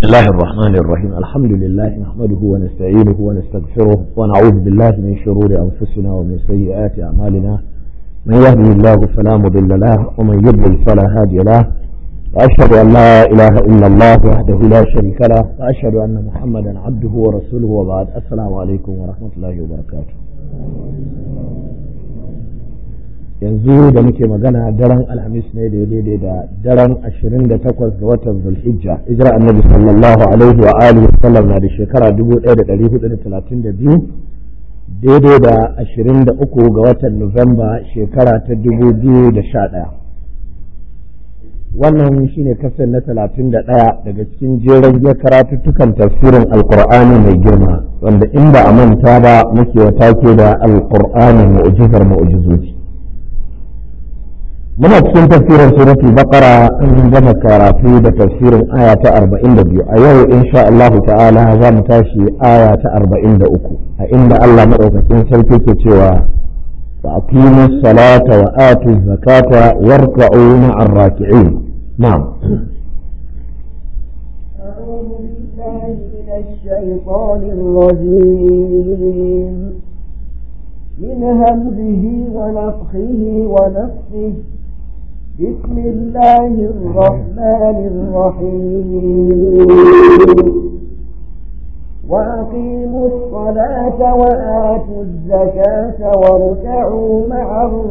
الله الرحمن الرحيم الحمد لله نحمده ونستعينه ونستغفره ونعوذ بالله من شرور أنفسنا ومن سيئات أعمالنا من يهده الله فلا مضل له ومن يضلل فلا هادي له وأشهد أن لا إله إلا الله وحده لا شريك له وأشهد أن محمدا عبده ورسوله وبعد السلام عليكم ورحمة الله وبركاته. yanzu da muke magana daren alhamis ne da daidai da daren 28 ga watan zulhijja hijira annabi sallallahu alaihi wa alihi wasallam na da shekara 1432 daidai da 23 ga watan nuwamba shekara ta 2011. wannan shine kasar na 31 daga cikin jeren karatuttukan tafsirin alkur'ani mai girma wanda in ba a manta ba muke wata ke da alkur'ani mu'jizar mu'jizoji. muna cikin tafsirin suratul baqara an gama karatu da tafsirin aya ta 42 a yau insha Allah ta'ala za mu tashi aya ta 43 a inda Allah madaukakin sarki ke cewa fa aqimus salata wa atuz zakata warka'u ma'ar raki'in. na'am. a'udhu billahi minash shaitanir rajim min hamzihi wa nafthihi wa nafthihi بسم الله الرحمن الرحيم وأقيموا الصلاة وآتوا الزكاة واركعوا مع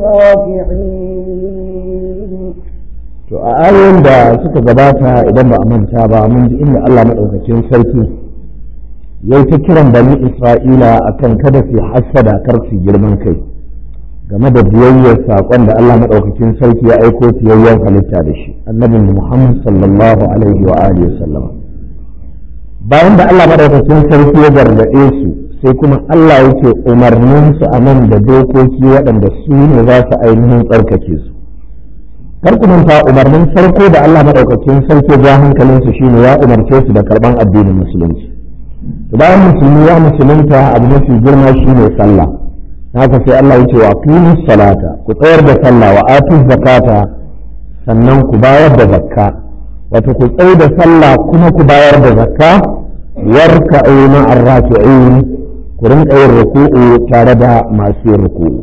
الراكعين. to a ayoyin da suka gabata idan ba a manta ba mun ji inda Allah madaukakin sarki yayi ta kiran bani Isra'ila akan kada su hassada kar su girman kai game da biyayyar saƙon da Allah maɗaukakin sarki ya aiko fiyayyen halitta da shi annabin Muhammad sallallahu alaihi wa alihi wasallam. bayan da Allah maɗaukakin sarki ya gargaɗe su sai kuma Allah yake umarnin su a nan da dokoki waɗanda su ne za su ainihin tsarkake su. kar ku manta umarnin farko da Allah maɗaukakin sarki ya hankalin su shine ya umarce su da karɓan addinin musulunci. to bayan musulmi ya musulunta abu mafi girma shine sallah. haka sai Allah ya ce wa aqimus salata ku tsayar da sallah wa atuz zakata sannan ku bayar da zakka wato ku tsayar da sallah kuma ku bayar da zakka warka'u ma'ar raki'in ku rinka yin ruku'u tare da masu yin ruku'u.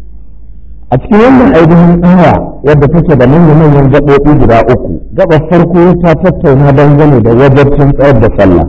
a cikin wannan ainihin aya wadda take da manyan gaɓoɓi guda uku, gaɓar farko ta tattauna dangane da wajibcin tsayar da sallah.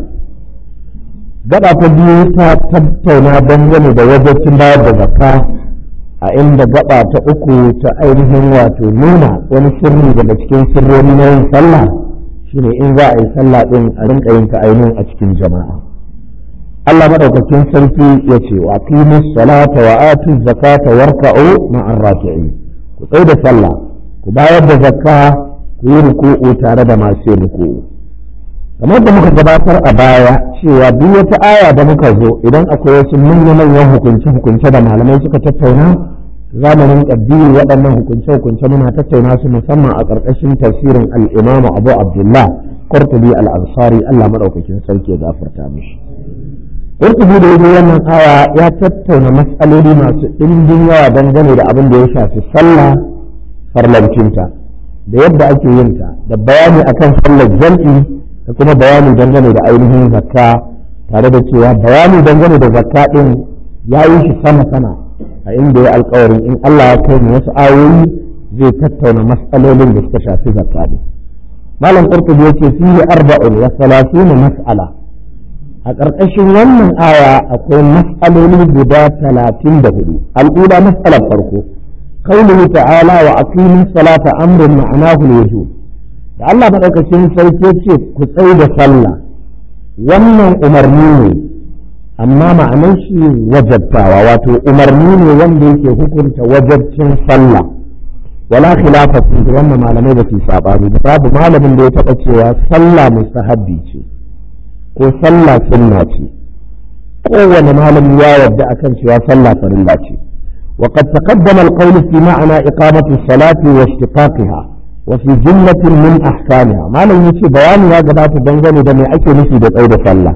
gaba ta biyu ta tattauna dangane da wajibcin bayar da zakka, a inda gaba ta uku ta ainihin wato nuna wani sirri daga cikin sirroni na yin sallah shine in za a yi sallah din a rinka yin ta ainihin a cikin jama'a. Allah madaukakin sarki ya ce wa aqimus salata wa atuz zakata warka'u ma'ar raki'in ku tsaya da sallah ku bayar da zakka ku yi ruku'u tare da masu yin ruku'u. kamar da muka gabatar a baya cewa duk wata aya da muka zo idan akwai wasu manyan hukunce-hukunce da malamai suka tattauna zamanin ƙaddini waɗannan hukunce-hukunce muna tattauna su musamman a ƙarƙashin tafsirin al-Imam Abu Abdullah Qurtubi al-Ansari Allah madaukakin sarki ya gafarta mishi. Qurtubi da yayin wannan aya ya tattauna matsaloli masu ɗimbin yawa dangane da abin da ya shafi sallah farlancinta da yadda ake yin ta da bayani akan sallar jam'i da kuma bayani dangane da ainihin zakka, tare da cewa bayani dangane da zakka din ya yi shi sama a inda ya alkawarin in Allah ya kai mu wasu ayoyi zai tattauna mas'alolin da suka shafi zakka din. malam Qurtubi yace fihi 34 mas'ala. a ƙarƙashin wannan aya akwai mas'aloli guda 34. al'ula mas'alar farko qawluhu ta'ala wa aqimus salata amrun ma'anahu al-wujub. da Allah maɗaukacin sarki ce ku tsaye da sallah wannan umarni ne amma ma'anar shi wajabtawa wato umarni ne wanda yake hukunta wajabcin sallah wala khilafa fi wannan malamai da su sabani babu malamin da ya taɓa cewa sallah mustahabbi ce ko sallah sunna ce. kowane malami ya yarda akan cewa sallah farilla ce. وقد تقدم القول في معنى إقامة الصلاة واشتقاقها وفي جملة من أحكامها. ما لن يشي بياني يا جماعة دنجاني دمي أكي نشي بقيد صلى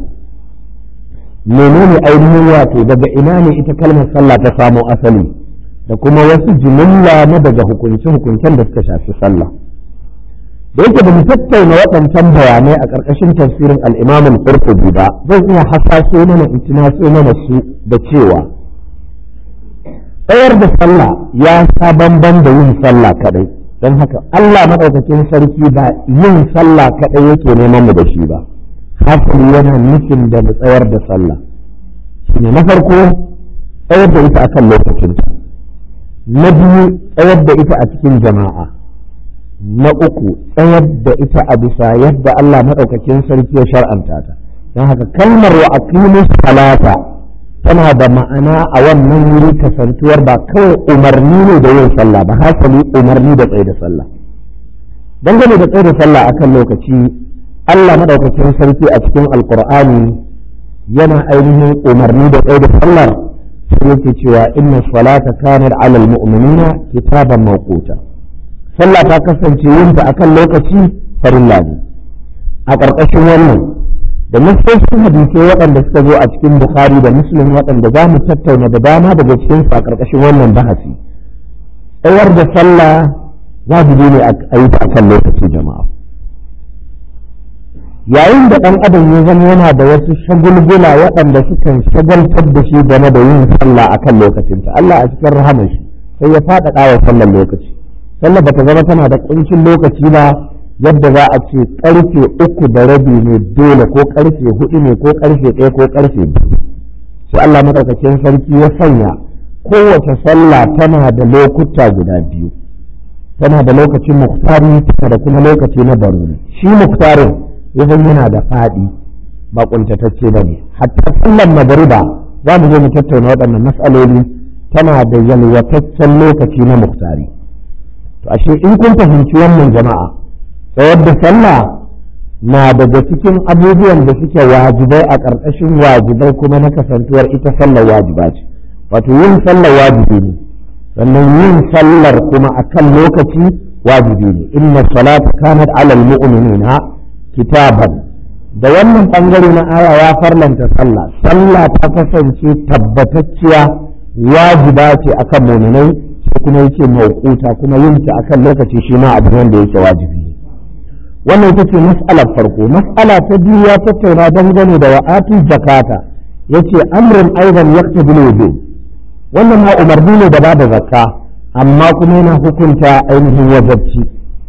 منين أينه واتي دقى إمامي إتكلم صلى تسامو أثلي لكما وسي جملة ندقه كنشه كنشان دستشاف صلى da yake ba mu tattauna waɗancan bayanai a ƙarƙashin tafsirin al-Imam al-Qurtubi ba, zan iya hasaso mana in tunaso mana su da cewa tsayar da sallah ya sa bamban da yin sallah kadai. Don haka Allah madaukakin sarki ba yin sallah kadai yake neman mu da shi ba, hasali yana nufin da mu tsayar da sallah. Shine na farko tsayar da ita akan lokacinta, na biyu tsayar da ita a cikin jama'a, na uku tsayar da ita a bisa yadda Allah maɗaukakin sarki ya shar'anta ta. Don haka kalmar wa aqimus salata tana da ma'ana a wannan wuri kasantuwar ba kawai umarni ne da yin sallah ba, hasali umarni da tsaye da sallah. Dangane da tsaye da sallah akan lokaci, Allah maɗaukakin sarki a cikin alkur'ani yana ainihin umarni da tsaye da sallar, sai yake cewa inna salata kanat alal mu'minina kitaban mawquta. Sallah ta kasance yinta akan lokaci farilla ne. A ƙarƙashin wannan da nassosin hadisai waɗanda suka zo a cikin Bukhari da Muslim waɗanda za mu tattauna da dama daga cikin su a ƙarƙashin wannan bahasi. Tsayar da sallah wajibi ne a yi ta akan lokaci jama'a. Yayin da ɗan adam ya zama yana da wasu shagulgula waɗanda sukan shagaltar da shi game da yin sallah akan lokacinta, Allah a cikin rahamar shi sai ya faɗaɗa wa sallar lokaci. Sallah bata zama tana da kuncin lokaci ba yadda za a ce karfe 3:15 ne dole ko karfe 4 ne ko karfe 1 ko karfe 2. Sai Allah madaukakin sarki ya sanya kowace sallah tana da lokuta guda biyu, tana da lokacin muktari tana da kuma lokaci na baruri. Shi muktarin yakan yana da faɗi ba kuntatacce ba ne. Hatta sallar magariba za mu je mu tattauna waɗannan mas'aloli, tana da yalwataccen lokaci na muktari. To ashe in kun fahimci wannan jama'a, tsayar da sallah na daga cikin abubuwan da suke wajibai a ƙarƙashin wajibai kuma na kasantuwar ita sallar wajiba ce. Wato yin sallar wajibi ne, sannan yin sallar kuma akan lokaci wajibi ne. Inna salata kanat alal mu'minina kitaban. Da wannan bangare na aya ya farlanta sallah. Sallah ta kasance tabbatacciya wajiba ce akan mu'minai, kuma yake mawquta, kuma yin ta akan lokaci shi ma abu wanda yake wajibi. Wannan ita ce mas'alar farko. Mas'ala ta biyu ya tattauna dangane da wa'atu zakata, yace amrun aidan yaqtabil wujub. Wannan ma umarni ne da bada zakka, amma kuma yana hukunta ainihin wajibci.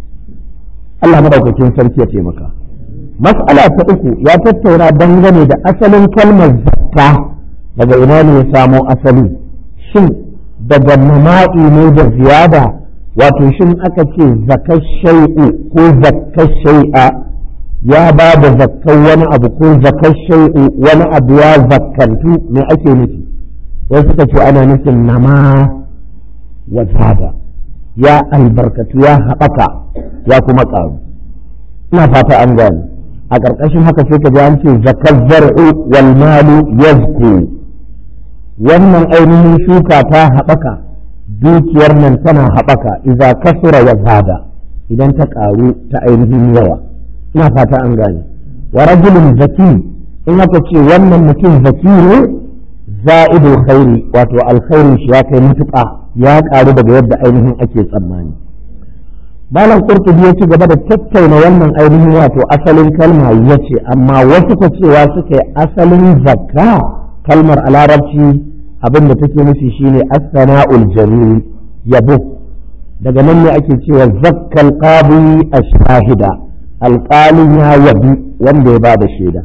Allah madaukakin sarki ya taimaka. Mas'ala ta uku ya tattauna dangane da asalin kalmar zakka, daga ina ne ya samo asali. Shin daga nama'i ne da ziyada, wato shin aka ce zakar shay'u ko zakar shay'a ya ba da zakkar wani abu, ko zakar shay'u wani abu ya zakkantu, me ake nufi? Wai suka ce ana nufin nama wa zada, ya albarkatu, ya haɓaka, ya kuma ƙaru. Ina fata an gane. A ƙarƙashin haka sai ka ji an ce zakar zar'u wal malu yazku. Wannan ainihin shuka ta haɓaka, dukiyar nan tana haɓaka, iza kasura wa zada, idan ta ƙaru ta ainihin yawa. Ina fata an gane. Wa rajulun zaki, in aka ce wannan mutum zaki ne, za'idul khairi, wato alkhairin shi ya kai mutuƙa, ya ƙaru daga yadda ainihin ake tsammani. Malam Qurtubi ya ci gaba da tattauna wannan ainihin wato asalin kalma, ya ce amma wasu ka cewa suka yi asalin zakka kalmar a larabci abin da take nufi shine as-sana'ul jamil, yabo. Daga nan ne ake cewa zakkal qadi ash-shahida, alqalin ya yabi wanda ya bada shaida.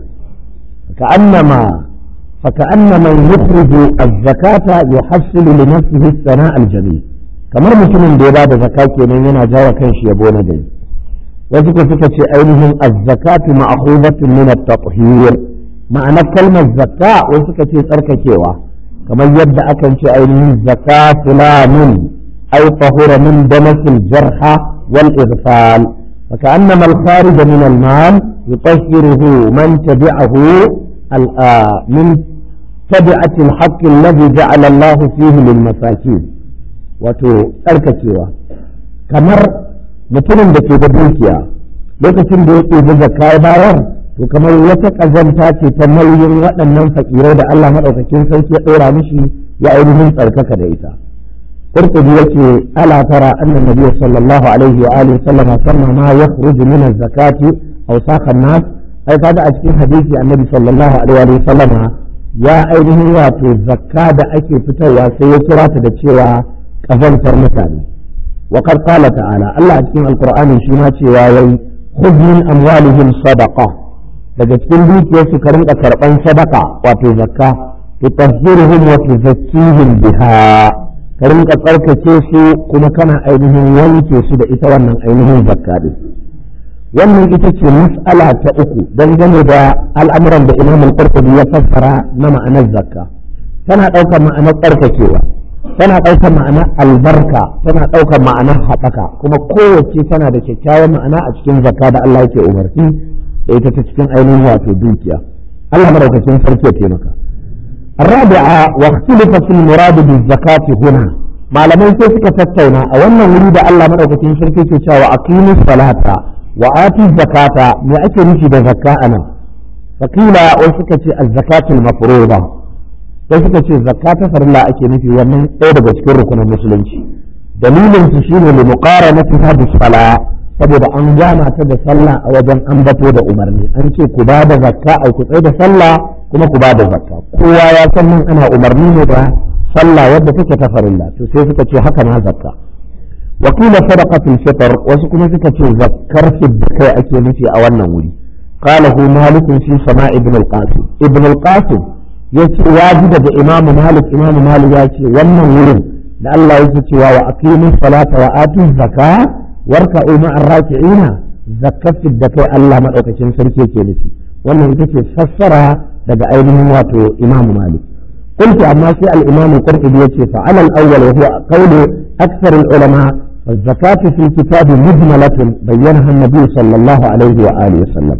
فكأنما يخرج الزكاة يحصل لنفسه الثناء الجميل. kamar mutumin da ya bada zakka kenan yana jawa kanshi yabo na gari. wasu ko suka ce ainihin az-zakatu ma'khudatun min at-tathhir, ma'anar kalmar zakka wasu suka ce tsarkakewa, kamar yadda akan ce ainihin zakka fulanun ay tahura min damasil jarha wal ighfal, fa ka'annama al-kharij min al-mal yutahhiruhu man tabi'ahu min tabi'ati al-haqq alladhi ja'ala Allah fihi lil masakin. Wato tsarkakewa, kamar mutumin da ke da dukiya lokacin da yake da zakka bayar, to kamar wata ƙazanta ce ta nauyin waɗannan fakirai da Allah maɗaukakin sarki ya ɗora mishi ya ainihin tsarkaka da ita. qurtubi yake ala tara anna nabiy sallallahu alaihi wa alihi sallam sanna ma yakhruju min az-zakati aw saqa an-nas ai kaga a cikin hadisi annabi sallallahu alaihi wa sallam ya ainihin wato zakka da ake fitarwa sai ya kira ta da cewa kazantar mutane wa qad qala ta'ala Allah a cikin alqur'ani shi ma cewa yayi khudh min amwalihim sadaqa daga cikin dukiyarsu ka rinka karban sadaka wato zakka tutahhiruhum wa tuzakkihim biha ka rinka tsarkake su kuma kana ainihin wanke su da ita wannan ainihin zakka din wannan ita ce mas'ala ta uku dangane da al'amuran da Imam al-Qurtubi ya fassara na ma'anar zakka tana ɗaukar ma'anar tsarkakewa tana ɗaukar ma'anar albarka tana ɗaukar ma'anar haɓaka kuma kowace tana da kyakkyawan ma'ana a cikin zakka da Allah yake umarci da ita ta cikin ainihin wato dukiya Allah madaukakin sarki ya taimaka الرابعة واختلف في المراد بالزكاة هنا ما لم يكن تتونا أولا ولد الله مدوكتين شركة وأقيم الصلاة وآتي الزكاة ما أكل في الزكاة أنا فقيل وسكت الزكاة المفروضة وسكت الزكاة فلا أكل في ومن أيضا تذكركم المسلمين دليل تشير لمقارنتها بالصلاة saboda an gama ta da sallah a wajen ambato da umarni an ce ku ba da zakka au ku tsaye da sallah kuma ku ba da zakka kowa ya san nan ana umarni ne da sallah wadda take ta farilla to sai suka ce haka ma zakka wa qila sadaqatul fitr wasu kuma suka ce zakkar kai ake nufi a wannan wuri qala hu malik fi sama ibn al-qasim yace ya ji daga imamu malik ya ce wannan wurin da Allah yake cewa wa aqimus salata wa atuz zakata warka'u ma'ar raki'ina zakafin da kai Allah madaukakin sarki ke nufi wannan ita ce fassara daga ainihin wato Imam Malik قلت أما في الإمام القرطبي يتي فعلى الأول وهو قول أكثر العلماء الزكاة في الكتاب مجملة بينها النبي صلى الله عليه وآله وسلم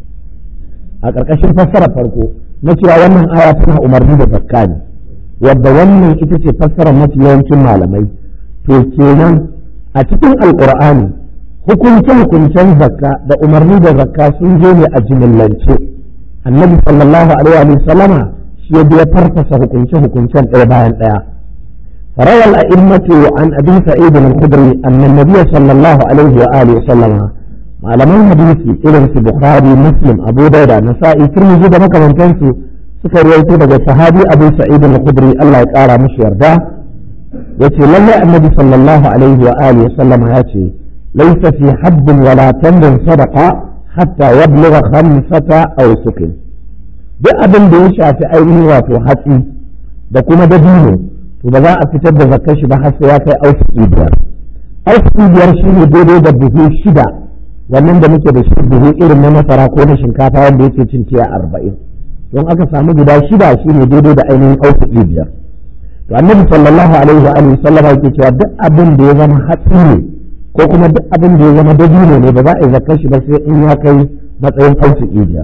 أكركشن فسر فرقه نتي أولا آياتنا أمرني بزكاني ودوانا إتتي فسر متي يوم malamai to kenan a cikin alƙur'ani hukuncen zakka da umarni da zakka sun zo ne a jimillance annabi sallallahu alaihi wa sallama shi ya biya farfasa hukuncen ɗaya bayan ɗaya روى الأئمة عن أبي سعيد الخدري أن النبي صلى الله عليه وآله وسلم على من حديثي إلى في بخاري مسلم أبو داود نسائي ترمذي ده كمان تنسي سكر يوتي صحابي أبو سعيد الخدري الله يقارى مش يرضاه yace lalle annabi sallallahu alaihi wa alihi wasallam ya ce laysa fi hadd wala tamrin sadaqa hatta yablugha khamsata aw sukin duk abin da ya shafi ainihin wato hatsi da kuma dabino to ba za a fitar da zakkar shi ba har sai ya kai ausuki biyar ausuki biyar shine daidai da buhu shida wannan da muke da shi buhu irin na masara ko na shinkafa wanda yake cin tiya 40 don aka samu guda shida shine daidai da ainihin ausuki biyar to annabi sallallahu alaihi wa alihi sallam yake cewa duk abin da ya zama hatsi ne ko kuma duk abin da ya zama dabino ne ba za a yi zakkar shi ba sai in ya kai matsayin ausuki biyar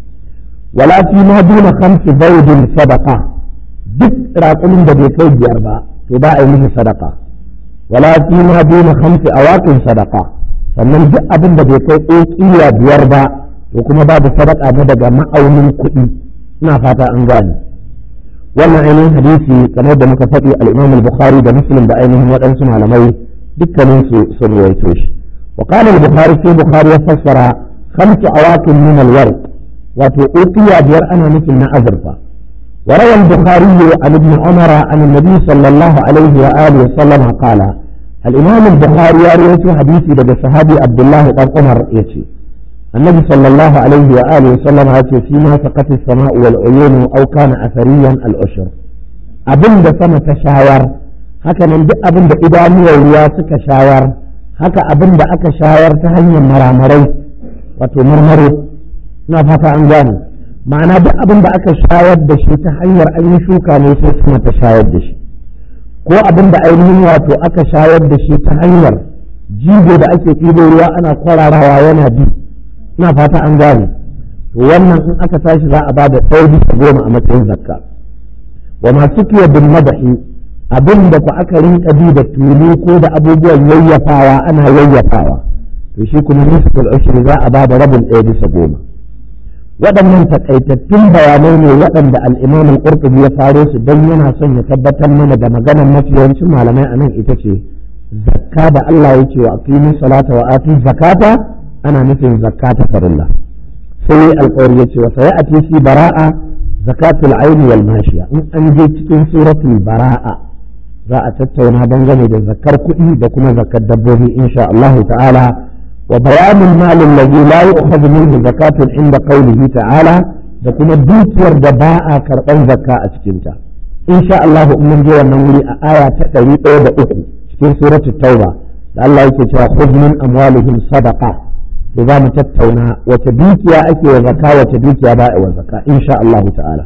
wala fi ma duna khamsi zawdin sadaqa duk raƙumin da bai kai biyar ba to ba a yi mishi sadaka wala fi ma duna khamsi awaqin sadaqa sannan duk abin da bai kai ƙiya biyar ba to kuma babu sadaka na daga ma'aunin kuɗi ina fata an gane wannan ainihin hadisi kamar da muka faɗi al-Imam al-Bukhari da Muslim da ainihin waɗansu malamai dukkanin su sun rawaito shi wa qala al-Bukhari sai Bukhari ya fassara khamsu awaqin min al-warq wato uqiya biyar ana nufin na azurfa wa rawa al-Bukhari an ibn Umar an an-nabi sallallahu alaihi wa alihi wa sallam qala al-Imam al-Bukhari ya rawaito hadisi daga sahabi Abdullah ibn Umar yace النبي صلى الله عليه وآله وسلم هاتي فيما سقط السماء والعيون أو كان أثريا الأشر أبن دا سما تشاور هكا من دي أبن دا إداني والرياسك شاور هكا أبن دا أكا شاور تهني مرامري وتمرمري نفاتا أنجاني معنى دا أبن دا أكا شاور دشي تهني أي شوكا ليس سما تشاور دشي ko abin da ainihin wato aka shayar da shi ta hanyar jigo da ake ɗibo ruwa ana kwararawa yana bi ina fata an gane to wannan in aka tashi za a bada ɗaya bisa goma a matsayin zakka wa masu kiya bin madahi abin da ku aka rinka bi da tulu ko da abubuwan yayyafawa ana yayyafawa to shi kuma nisful ushri za a bada rabin ɗaya bisa goma waɗannan takaitattun bayanai ne waɗanda al-Imam al-Qurtubi ya faro su don yana son ya tabbatar mana da maganar mafi yawancin malamai a nan ita ce zakka da Allah ya ce wa aqimu salata wa atu zakata ana nufin zakata farilla sai alƙawari ya ce wa sayati fi bara'a zakatul aini wal mashiya in an je cikin suratul bara'a za a tattauna dangane da zakkar kuɗi da kuma zakkar dabbobi insha Allah ta'ala wa bayanul mal alladhi la yu'khadhu minhu zakatun inda qawlihi ta'ala da kuma dukiyar da ba a karɓar zakka a cikin ta insha Allah in mun je wannan wuri a aya ta 103 cikin suratul tauba da Allah yake cewa khudh min amwalihim sadaqa to za mu tattauna wace dukiya ake wa zakka wace dukiya ba a wa zakka insha Allah ta'ala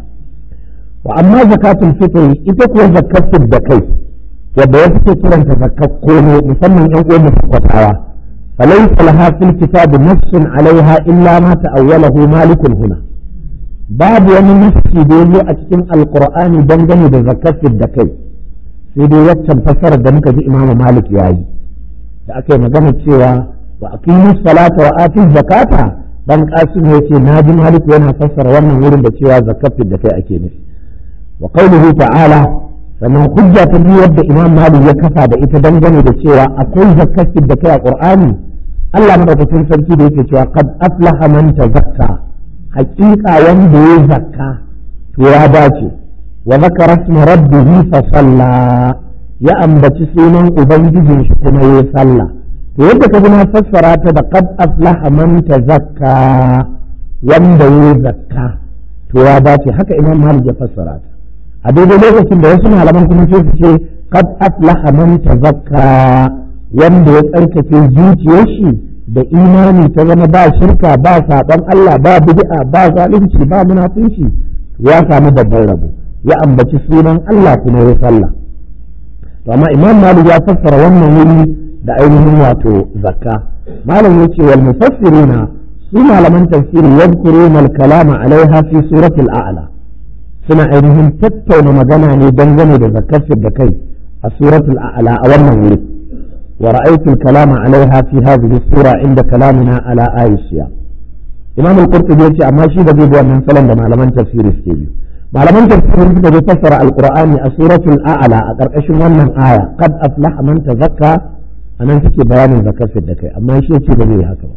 wa amma zakatul fitr ita kuwa zakatul da kai yadda wasu ke kiranta zakat kono musamman yan uwan musaffatawa falaysa laha fil kitab nafsun alaiha illa ma ta'awwalahu malikun huna babu wani nafsi da yazo a cikin alqur'ani dangane da zakatul da kai sai dai waccan fasarar da muka ji imamu malik yayi da aka yi magana cewa wa aqimu salata wa atu zakata dan qasim yace naji malik yana fassara wannan wurin da cewa zakatul da kai ake nufi wa qawluhu ta'ala sannan hujja ta biyu wadda imam malik ya kafa da ita dangane da cewa akwai zakatul da kai a qur'ani Allah madaukakin sarki da yake cewa qad aflaha man tazakka haqiqa wanda ya zakka to ya dace wa zakara isma rabbih fa salla ya ambaci sunan ubangijin shi kuma ya sallah to yadda ka na fassara ta da qad aflaha man tazakka wanda ya zakka to ya dace haka imam malik ya fassara ta a daidai lokacin da wasu malaman kuma sai su ce qad aflaha man tazakka wanda ya tsarkake zuciyar shi da imani ta zama ba shirka ba saban Allah ba bid'a ba zalunci ba munafinci ya samu babban rabo ya ambaci sunan Allah kuma ya sallah to amma imam malik ya fassara wannan wuri da ainihin wato zakka malam yace wal mufassirina su malaman tafsiri yadhkuruna al kalama alaiha fi suratul a'la suna ainihin tattauna magana ne dangane da zakkar da kai a suratul a'la a wannan wuri wa ra'aytu al kalama alaiha fi hadhihi sura inda kalamina ala aisha imam al-qurtubi yace amma shi da bai wannan salon da malaman tafsiri suke bi malaman tafsirin suka bai fassara alqur'ani a suratul a'la a karkashin wannan aya qad aflaha man tazakka anan suke bayanin zakar da kai amma shi yace ba zai haka ba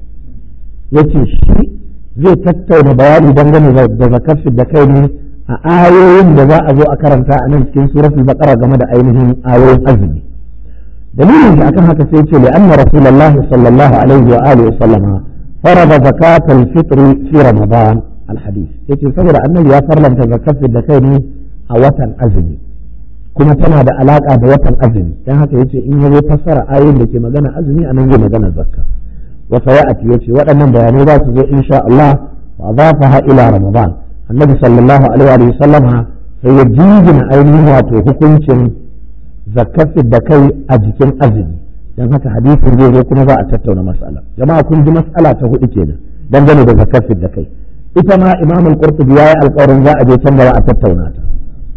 yace shi zai tattauna bayani dangane da zakar da kai ne a ayoyin da za a zo a karanta a nan cikin suratul baqara game da ainihin ayoyin azumi dalilin shi akan haka sai yace li anna rasulullahi sallallahu alaihi wa alihi wa sallama farada zakatul fitr fi ramadan alhadith yace saboda annabi ya farlanta zakat da kai ne a watan azumi kuma tana da alaka da watan azumi dan haka yace in yazo fassara ayoyin da ke magana azumi anan zai magana zakka wa sayati yace waɗannan bayanai za su zo insha Allah wa adafaha ila ramadan annabi sallallahu alaihi wa sallama sai ya jingina ainihin wato hukuncin zakat da kai a jikin azumi dan haka hadisin zai zo kuma za a tattauna mas'ala jama'a kun ji mas'ala ta hudu kenan dangane da zakat da kai ita ma imam al-qurtubi yayi alƙawarin za a je can gaba a tattauna ta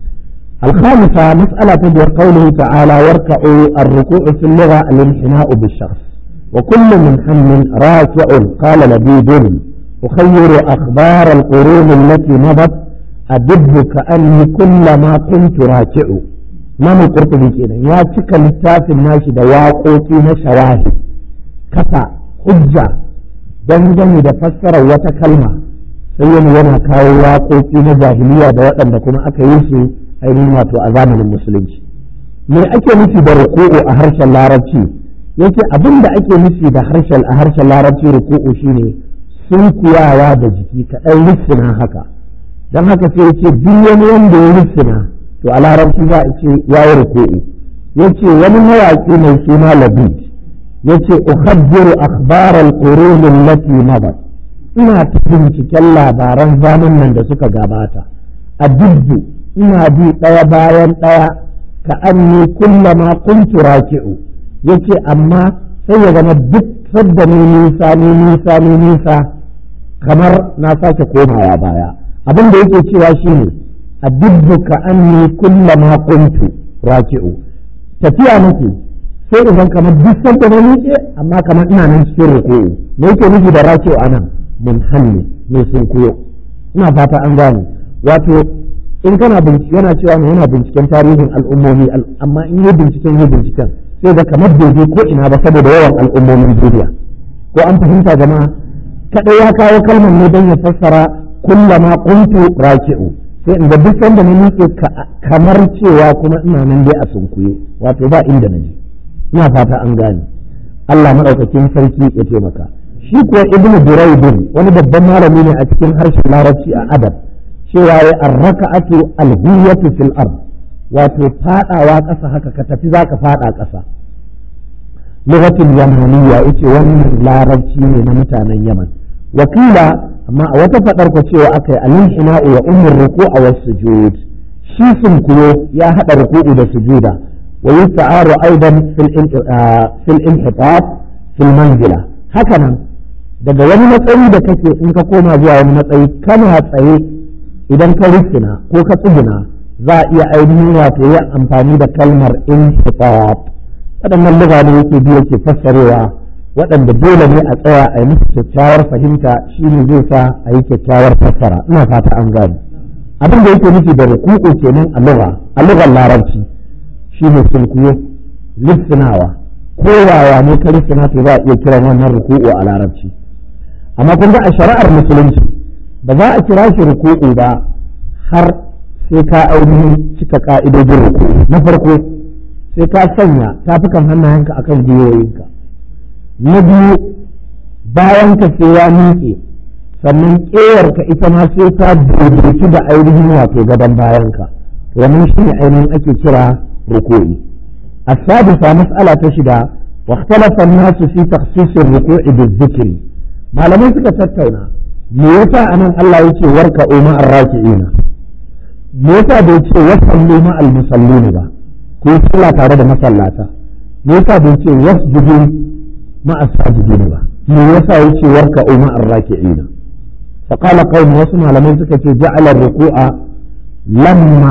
al-khamisa mas'alatu bi qawlihi ta'ala warka'u ar-ruku'u fi al-lugha al-inhina'u bi-shakhs wa kullu munhammin raki'un qala labidun ukhayyiru akhbar al-qurun allati madat adibbu ka'anni kullama kuntu raki'u imam al-qurtubi kenan ya cika littafin nashi da waƙoƙi na shawahid kafa hujja dangane da fassarar wata kalma sai yana kawo waƙoƙi na jahiliya da waɗanda kuma aka yi su ainihin wato a zamanin musulunci me ake nufi da ruku'u a harshen larabci yake abin da ake nufi da a harshen larabci ruku'u shine sunkuyawa da jiki kaɗan rissina haka don haka sai yace duk wani wanda ya rissina to a larabci za a ce ya yi ruku'u yace wani mawaƙi mai suna labid yace ukhaddiru akhbar al-qurun allati madat ina ta binciken labaran zamanin da suka gabata a dubbu ina bi ɗaya bayan ɗaya ka anni kullama kuntu raki'u yace amma sai ya zama duk sadda ni nisa kamar na sake komawa baya abin da yake cewa shine a dubbu ka anni kullama kuntu raki'u tafiya nake sai idan kamar duk sadda na nike amma kamar ina nan cikin ruku'u me yake nufi da raki'u anan munhanni mai sunkuyo ina fata an gane. Wato in kana bincike yana cewa ne yana binciken tarihin al'ummomi amma in yi binciken sai da kamar bai je ko ina ba saboda yawan al'ummomin duniya. Ko an fahimta jama'a? Kadai ya kawo kalmar ne don ya fassara kullama quntu raki'u, sai in ga duk sanda na miƙe kamar cewa kuma ina nan dai a sunkuye, wato ba inda na je. Ina fata an gane. Allah madaukakin sarki ya taimaka. Shi kuwa Ibn Buraydin wani babban malami ne a cikin harshen Larabci a adab, cewa ya arraka'atu alhiyatu fil ard, wato fadawa ƙasa haka ka tafi zaka fada ƙasa. Lughatul yamaniya yace wannan larabci ne na mutanen Yaman. Wakila amma a wata fadar ko cewa akai al-inhina'u wa ummur ruku'a was sujud, shi sunkuyo ya hada ruku'u da sujuda. wa yusta'aru aidan fil inhitat fil manzila. Hakanan daga wani matsayi da kake in ka koma zuwa wani matsayi kana tsaye idan ka rufina ko ka tsuguna za a iya ainihin wato yin amfani da kalmar inhitat. Waɗannan lugha ne yake biyu yake fassarewa waɗanda dole ne a tsaya a yi musu kyakkyawar fahimta, shi ne zai sa a yi kyakkyawar fassara. Ina fata an gane abin da yake nufi da ruku'u kenan a lugar larabci shi ne sulkuyo, lissinawa, kowawa ne ka lissina to za a iya kiran wannan ruku'u a larabci. Amma kun ga a shari'ar musulunci ba za a kira shi ruku'u ba har sai ka ainihin cika ka'idojin ruku'u. Na farko sai ka sanya tafukan hannayenka akan gwiwoyinka. Na biyu bayan ka sai ya miƙe, sannan ƙeyarka ita ma sai ta daidaitu da ainihin wato gadon bayanka. Wannan shi ne ainihin ake kira ruku'i. السادسة مسألة شدة واختلف الناس في تخصيص الركوع بالذكر. ما لم يسك تتونا ميسا أن الله يتي وركعوا مع الراكعين، ميسا بيتي وصلوا مع المصلين با كي صلاة تارد مسلاتا، ميسا بيتي واسجدوا مع الساجدين با ميسا يتي وركعوا مع الراكعين. فقال قوم وسمع لم يسك جعل الركوع لما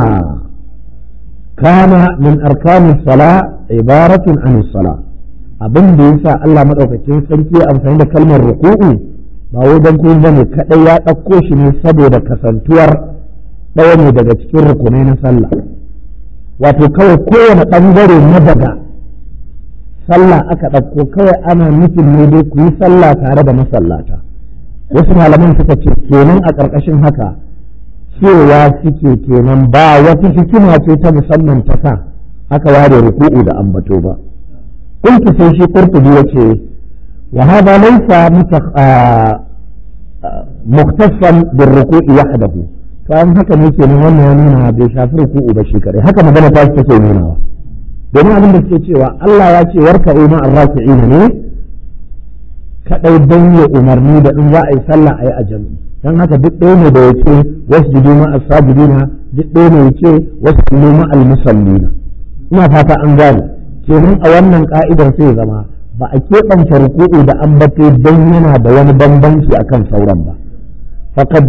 كان من أركان الصلاة عبارة عن الصلاة. abin da yasa Allah madaukakin sarki amfani da kalmar ruku'u ba wai dan kun bane kadai ya dauko shi ne saboda kasantuwar ɗaya ne daga cikin rukunai na sallah. Wato kawai kowane bangare na daga sallah aka dauko, kawai ana nufin ne dai ku yi sallah tare da masallata. Wasu malaman suka ce kenan a ƙarƙashin haka cewa suke kenan ba wata hikima ce ta musamman ta sa aka ware ruku'u da ambato ba. Kuntu sai shi Qurtubi yace wa hada laysa muktasan bir ruku'i wahdahu. To an haka ne kenan wannan ya nuna bai shafi ruku'u ba shi kare. Haka magana ta take nunawa. Domin abin da suke cewa Allah ya ce warka'u ma ar-raki'ina ne kadai dan ya umarni da in za a yi sallah a yi a jami'i. Dan haka duk ɗaya ne da yake wasjudu ma as-sajidina, duk ɗaya ne yake wasallu ma al-musallina. Ina fata an gane kenan a wannan ka'idar sai zama ba a keɓance ruku'u da ambato don yana da wani bambanci akan sauran ba. faqad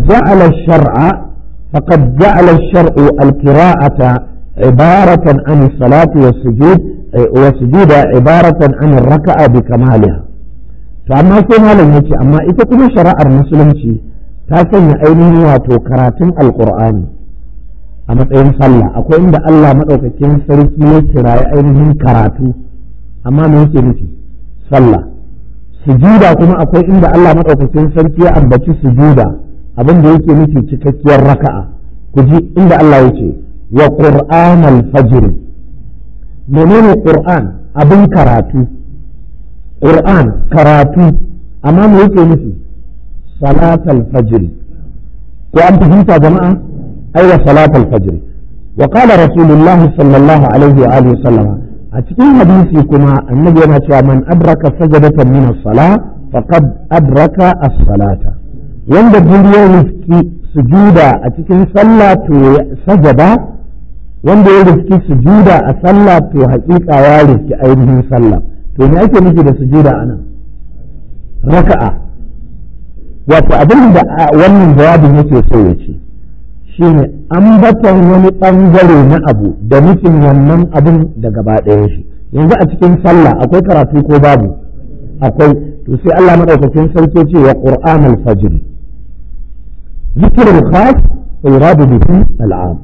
ja'ala ash-shar'u al-qira'ata ibaratan an as-salati was-sujud wa sujuda ibaratan an ar-raka'a bi kamaliha. To amma sai malam yace amma ita kuma shari'ar musulunci ta sanya ainihin wato karatun alqur'ani a matsayin sallah. Akwai inda Allah maɗaukakin sarki ya kirayi ainihin karatu, amma me yake nufi? Sallah. Sujuda kuma akwai inda Allah maɗaukakin sarki ya ambaci sujuda, abin da yake nufi cikakkiyar raka'a. Ku ji inda Allah yake wa qur'an al-fajr. Menene qur'an? Abin karatu. Qur'an karatu, amma me yake nufi? Salatul fajr. Ko an fahimta jama'a? أيوة صلاة الفجر. وقال رسول الله صلى الله عليه وآله وسلم أتكين حديثي كما النبي نتوى من أدرك سجدة من الصلاة فقد أدرك الصلاة. وند الدنيا يفكي سجودة أتكين صلاة سجدة، وند يفكي سجودة أصلاة حقيقة والفكي أيضا صلاة. فإن أيضا نجد سجودة أنا ركعة. وتأبين ومن جواب نتوى سويتي shine ambaton wani ɓangare na abu da nufin wannan abin da gaba ɗaya shi. Yanzu a cikin sallah akwai karatu ko babu? Akwai. To sai Allah madaukakin sarki ce wa qur'an al-fajr. ذكر الخاص ويراد به العام.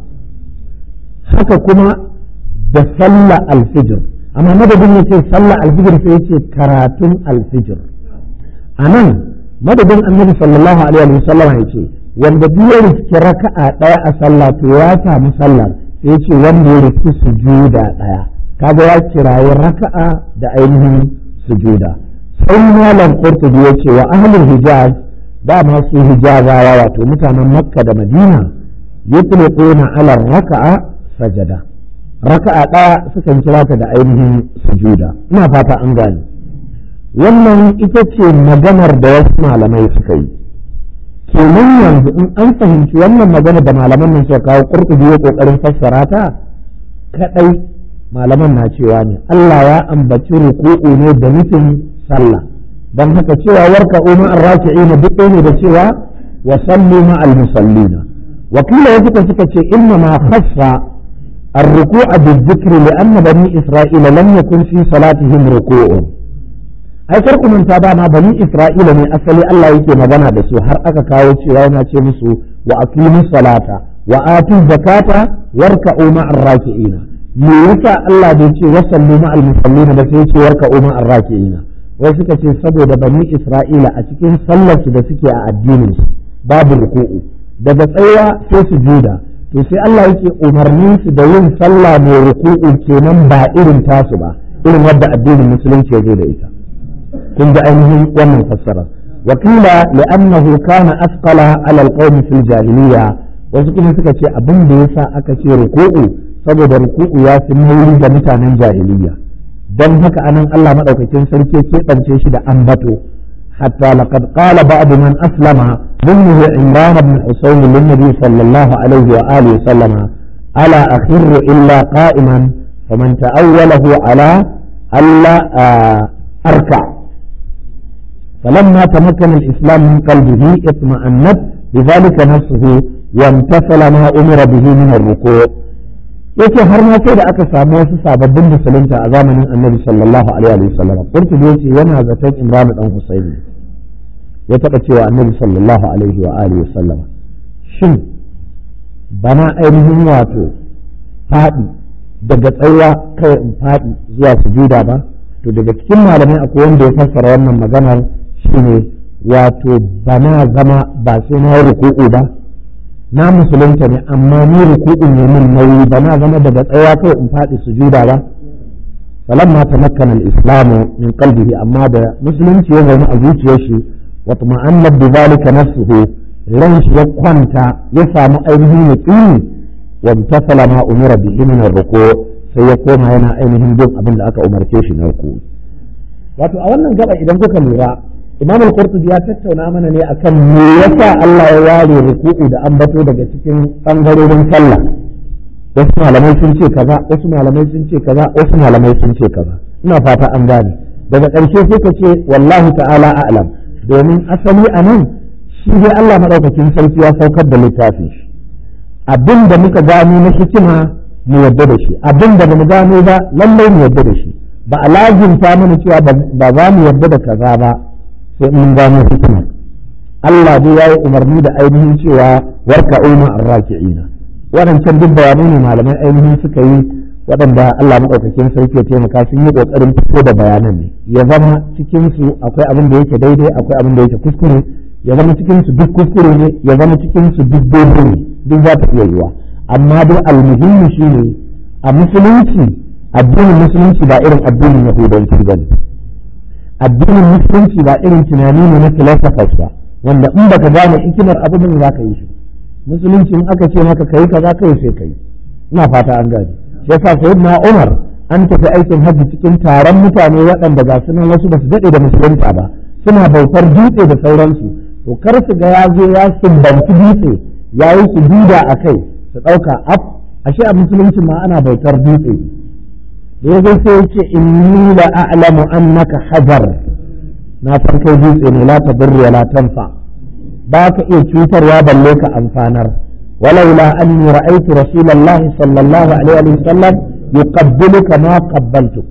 haka kuma da sallah alfijir, amma madadin ya ce sallah alfijir sai ya ce karatun alfijir. a nan madadin annabi sallallahu alaihi wa sallam ya ce wanda duk ya riski raka'a ɗaya a sallah to ya samu sallar, sai ya ce wanda ya riski sujuda ɗaya, kaga ya kirayi raka'a da ainihin sujuda. sai malam qurtubi ya ce wa ahlul hijaz ba ma su hijazawa wato mutanen makka da madina yutliquna ala raka'a sajada, raka'a ɗaya sukan kira ta da ainihin sujuda. ina fata an gane wannan ita ce maganar da wasu malamai suka yi. kenan yanzu in an fahimci wannan magana da malaman nan suka kawo qurtubi ya kokarin fassara ta kadai, malaman na cewa ne Allah ya ambaci ruku'u ne da nufin sallah, don haka cewa warka umma arraki'ina duk ne da cewa wa sallu ma'al musallina. wakila wasu suka ce inna ma khassa الركوع بالذكر لأن بني إسرائيل لم يكن في صلاتهم ركوع. ai farko mun ta dama bani Isra'ila ne asali Allah yake magana da su har aka kawo cewa yana ce musu wa aqimu salata wa atu zakata warka'u ma'ar raki'ina. me yasa Allah bai ce wasallu ma'al musallina ba sai ce warka'u ma'ar raki'ina? wai suka ce saboda bani Isra'ila a cikin sallar su da suke a addinin su babu ruku'u, daga tsayawa sai su juda, to sai Allah yake umarnin su da yin sallah mai ruku'u kenan ba irin tasu ba, irin wadda addinin musulunci ya zo da ita. kun ga ainihin wannan fassara. wakila li'annahu kana asqala ala alqawmi fil jahiliya, wasu kuma suka ce abin da yasa aka ce ruku'u saboda ruku'u ya fi nauyi ga mutanen jahiliya, don haka anan Allah madaukakin sarki ke keɓance shi da ambato. hatta laqad qala ba'd man aslama minhu Imran ibn Husayn lin nabi sallallahu alaihi wa alihi sallama ala akhirru illa qa'iman faman ta'awwalahu ala alla arka. فلما تمكن الإسلام من قلبه اطمأنت بذلك نفسه وامتثل ما أمر به من الركوع. yake har ma sai da aka samu wasu sababbin musulunta a zamanin annabi sallallahu alaihi wa sallam. Qurtubi yace yana zaton Imran dan Husayn ya taba cewa annabi sallallahu alaihi wa alihi wa sallam, shin bana ainihin wato fadi daga tsawa kai in fadi zuwa sujuda ba? to daga cikin malamai akwai wanda ya fassara wannan maganar shine wato bana zama ba sai na ruku'u ba, na musulunta ne amma ni ruku'u ne min nauyi, bana zama daga tsaya kai in faɗi sujuda ba. falamma tamakkana al-islam min qalbihi, amma da musulunci ya zauna a zuciyar shi wa tuma'anna bi zalika nafsuhu, ran shi ya kwanta ya samu ainihin yaqini wa imtasala ma umira bihi min ar-ruku', sai ya koma yana ainihin bin abin da aka umarce shi na ruku'u. wato a wannan gaba idan kuka lura Imam al-Qurtubi ya tattauna mana ne akan me yasa Allah ya ware ruku'u da ambato daga cikin bangarorin sallah. wasu malamai sun ce kaza, wasu malamai sun ce kaza, wasu malamai sun ce kaza. ina fata an gane. daga ƙarshe sai ka ce wallahi ta'ala a'lam, domin asali a nan shi dai Allah madaukakin sarki ya saukar da littafin shi. abin da muka gano na hikima mu yadda da shi, abin da mu gano ba lallai mu yadda da shi, ba a lazimta mana cewa ba za mu yadda da kaza ba sai mun gano hikima. Allah dai ya yi umarni da ainihin cewa warka'u ma'ar raki'ina. waɗancan duk bayanai ne malamai ainihin suka yi, waɗanda Allah maɗaukakin sarki ya taimaka sun yi ƙoƙarin fito da bayanan ne, ya zama cikin su akwai abin da yake daidai, akwai abin da yake kuskure, ya zama cikin su duk kuskure ne, ya zama cikin su duk daidai ne, duk za ta iya yiwa. amma dai almuhimmi shine a musulunci, addinin musulunci ba irin addinin yahudanci ba ne. addinin musulunci ba irin tunani ne na philosophers ba, wanda in baka gane hikimar abin za ka yi shi. musulunci in aka ce maka kai kaza kai sai kai. ina fata an gane. yasa sayyidina Umar an tafi aikin hajji cikin taron mutane waɗanda ga su nan wasu ba su daɗe da musulunta ba, suna bautar dutse da sauransu. to kar su ga ya zo ya sumbanci dutse ya yi su duda a kai su ɗauka ashe a musulunci ma ana bautar dutse. da ya zai sai ce inni la a'lamu annaka hajar, na san kai dutse ne, la tadur wa la tanfa, ba ka iya cutarwa balle ka amfanar. walaula anni ra'aytu rasulullahi sallallahu alaihi wa sallam yuqabbiluka ma qabbaltuk,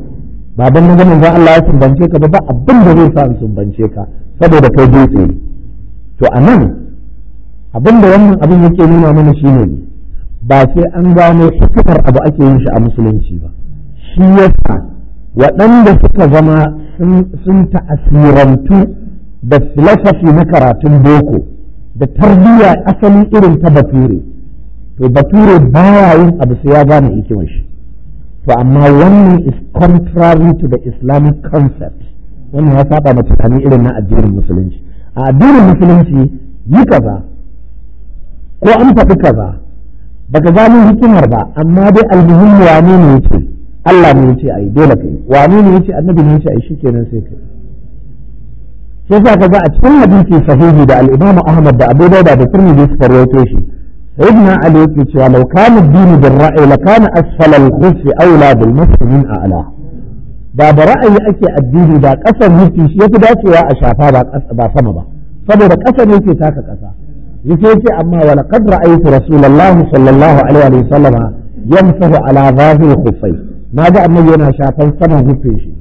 ba dan nan ganin Allah ya sumbance ka ba abin da zai sa in sumbance ka saboda kai dutse. to anan abinda wannan abin yake nuna mana shine ba sai an gano hikimar abu ake yin shi a musulunci ba, shi yasa waɗanda suka zama sun ta'asirantu da filosofi na karatun boko da tarbiyya asali irin ta bature, to bature baya yin abu sai ya gane hikimar shi. To amma wannan is contrary to the Islamic concept, wannan ya saba da tunani irin na addinin musulunci. A addinin musulunci yi kaza ko an faɗi kaza baka gano hikimar ba, amma dai almuhimmi wane ne yace Allah ne yace ai dole kai, wane ne yace annabi ne yace ai shikenan sai kai. sai sa kaga a cikin hadisi sahihi da al-Imam Ahmad da Abu Dawud da Tirmidhi suka rawaito shi, sayyidina Ali yake cewa law kana ad-din bil ra'yi la kana asfala al-khuf awla bil muslimin a'la. Da ra'ayi ake addini da kasar mutum shi yafi dacewa a shafa ba sama ba, saboda kasar ne ke taka kasa. yace amma wa laqad ra'aytu rasulullahi sallallahu alaihi wa sallam yamsahu ala zahir khuffai, naga annabi yana shafan saman huffin shi,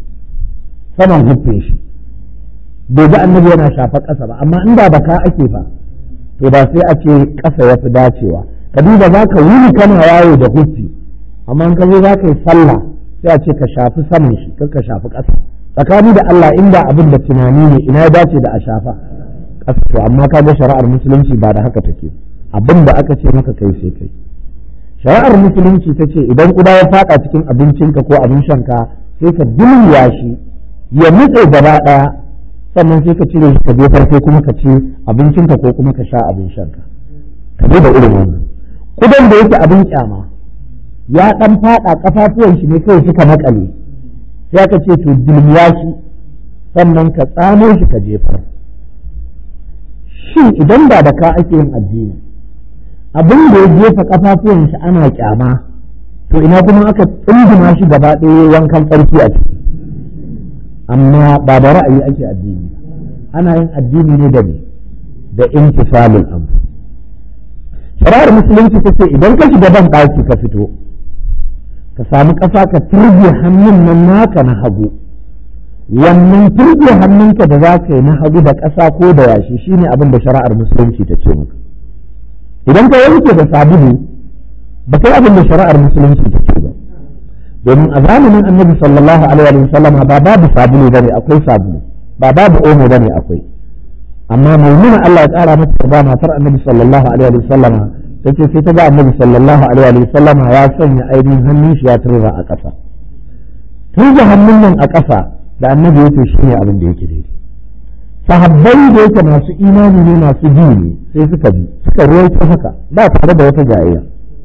bai ga annabi yana shafa ƙasa ba. Amma inda baka ake fa to ba sai a ce ƙasa ya fi dacewa. Ka duba za ka wuni kana yawo da huffi, amma in ka zo za ka yi sallah sai a ce ka shafi saman shi kar ka shafi ƙasa. Tsakani da Allah inda abin da tunani ne ina ya dace da a shafa ƙasa. To amma ka ga shari'ar musulunci ba da haka take, abin da aka ce maka kai sai kai. Shari'ar musulunci ta ce idan ƙuda ya faɗa cikin abincinka ko abin shanka sai ka dulmiya shi ya nutse gaba ɗaya, sannan sai ka cire shi ka jefar sai kuma ka ci abincinka ko kuma ka sha abin shanka. Ka je da irin wannan kudan da yake abin kyama ya dan fada kafafuwan shi ne kai suka makale, sai ka ce to dulmiya shi sannan ka tsamo shi ka jefar. Shin idan ba da ka ake yin addini abin da ya jefa kafafuwan shi ana kyama, to ina kuma aka tsunduma shi gaba ɗaya wankan tsarki a ciki. Amma ba da ra'ayi ake addini, ana yin addini ne da intisalul amr. Shari'ar musulunci ta ce idan ka shiga ban ɗaki ka fito ka samu ƙasa ka turge hannun nan naka na hagu, wannan turge hannunka da za ka yi na hagu da ƙasa ko da yashi shine abin da shari'ar musulunci ta ce maka. Idan ka wanke da sabulu ba kai abin da shari'ar musulunci ta ce ba, domin a zamanin annabi sallallahu alaihi wa sallam ba babu sabulu bane akwai sabulu, ba babu omo bane akwai. Amma maimuna Allah ya tsara mata ba matar annabi sallallahu alaihi wa sallam tace sai ta ga annabi sallallahu alaihi wa sallam ya sanya ainihin hannun shi ya turba a ƙasa. Turba hannun nan a ƙasa da annabi yake shine abin da yake daidai. Sahabbai da yake masu imani ne masu bi ne sai suka ruwaito haka ba tare da wata jayayya.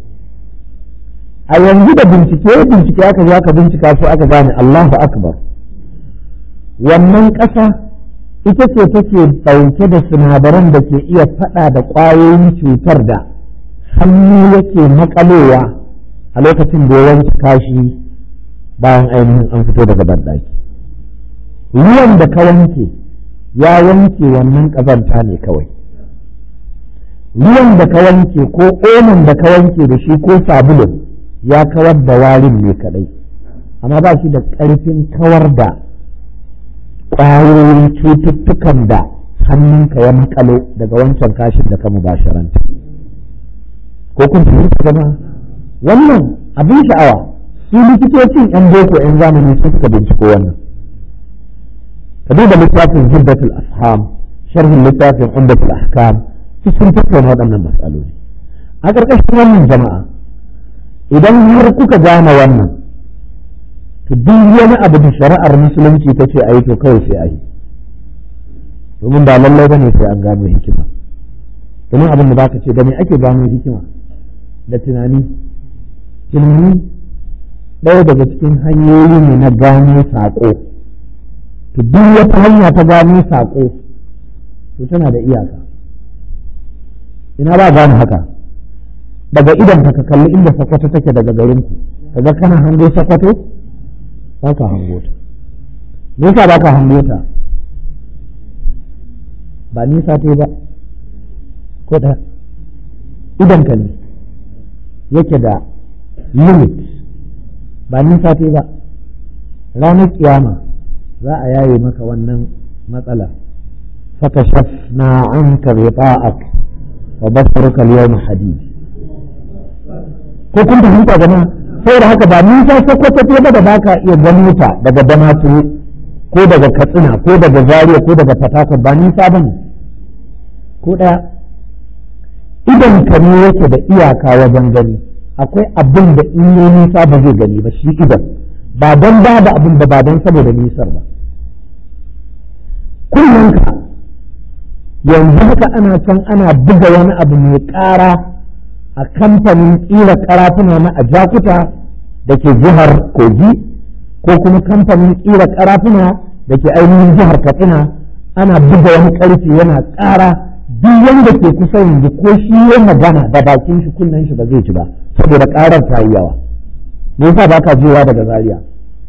A yanzu da bincike aka zo aka bincika su aka gane Allahu Akbar, wannan ƙasa ita ce take ɗauke da sinadaran da ke iya faɗa da ƙwayoyin cutar da hannu yake makalowa a lokacin da ya wanke kashi bayan ainihin an fito daga banɗaki. Ruwan da ka wanke ya wanke wannan ƙazanta ne kawai. Ruwan da ka wanke ko omon da ka wanke da shi ko sabulun ya kawar da warin ne kadai, amma ba shi da ƙarfin kawar da ƙwayoyin cututtukan da hannunka ya makalo daga wancan kashin da ka mubasharanta. Ko kun fahimta jama'a? Wannan abin sha'awa su likitocin yan boko yan zamani sun suka binciko wannan. Ka duba littafin Jiddatul Afham, sharhin littafin Umdatul Ahkam, sun tattauna waɗannan matsaloli. A ƙarƙashin wannan jama'a idan har kuka gane wannan, to duk wani abu da shari'ar musulunci ta ce a yi to kawai sai a yi, domin ba lallai ba ne sai an gano hikima. domin abin da baka ce da me ake gano hikima da tunani ɗaya daga cikin hanyoyi ne na gano saƙo. To duk wata hanya ta gano saƙo to tana da iyaka. Ina ba gano haka daga idan ka kalli inda sakwato take daga garinku, kaga kana hango sakwato ba ka hango ta. Me yasa ba ka hango ta? Ba nisa ta ba ko da idan ka ne yake da limit, ba nisa ta ba. Ranar kiyama za a yaye maka wannan matsala. Fakashafna anka ghita'ak wa basaruka al-yawma hadid. Ko kun fahimta jama'a? Saboda haka ba nisa Sokoto ce ba da baka iya ganin ta daga Damaturu ko daga Katsina ko daga Zaria ko daga Fatakwal, ba nisa bane ko ɗaya. Idan ka ne yake da iyaka wajen gani, akwai abin da in yi nisa ba zai gani ba shi idan, ba don ba da abin da ba don saboda nisar ba. Kullum yanzu haka ana can ana buga wani abu mai ƙara a kamfanin ƙira ƙarafuna na Ajakuta da ke jihar Kogi, ko kuma kamfanin ƙira ƙarafuna da ke ainihin jihar Katsina, ana buga wani ƙarfe yana ƙara. Duk wanda ke kusa yanzu ko shi ya magana da bakin shi kunnen shi ba zai ci ba saboda ƙarar ta yi yawa. Me yasa ba ka jewa daga Zaria?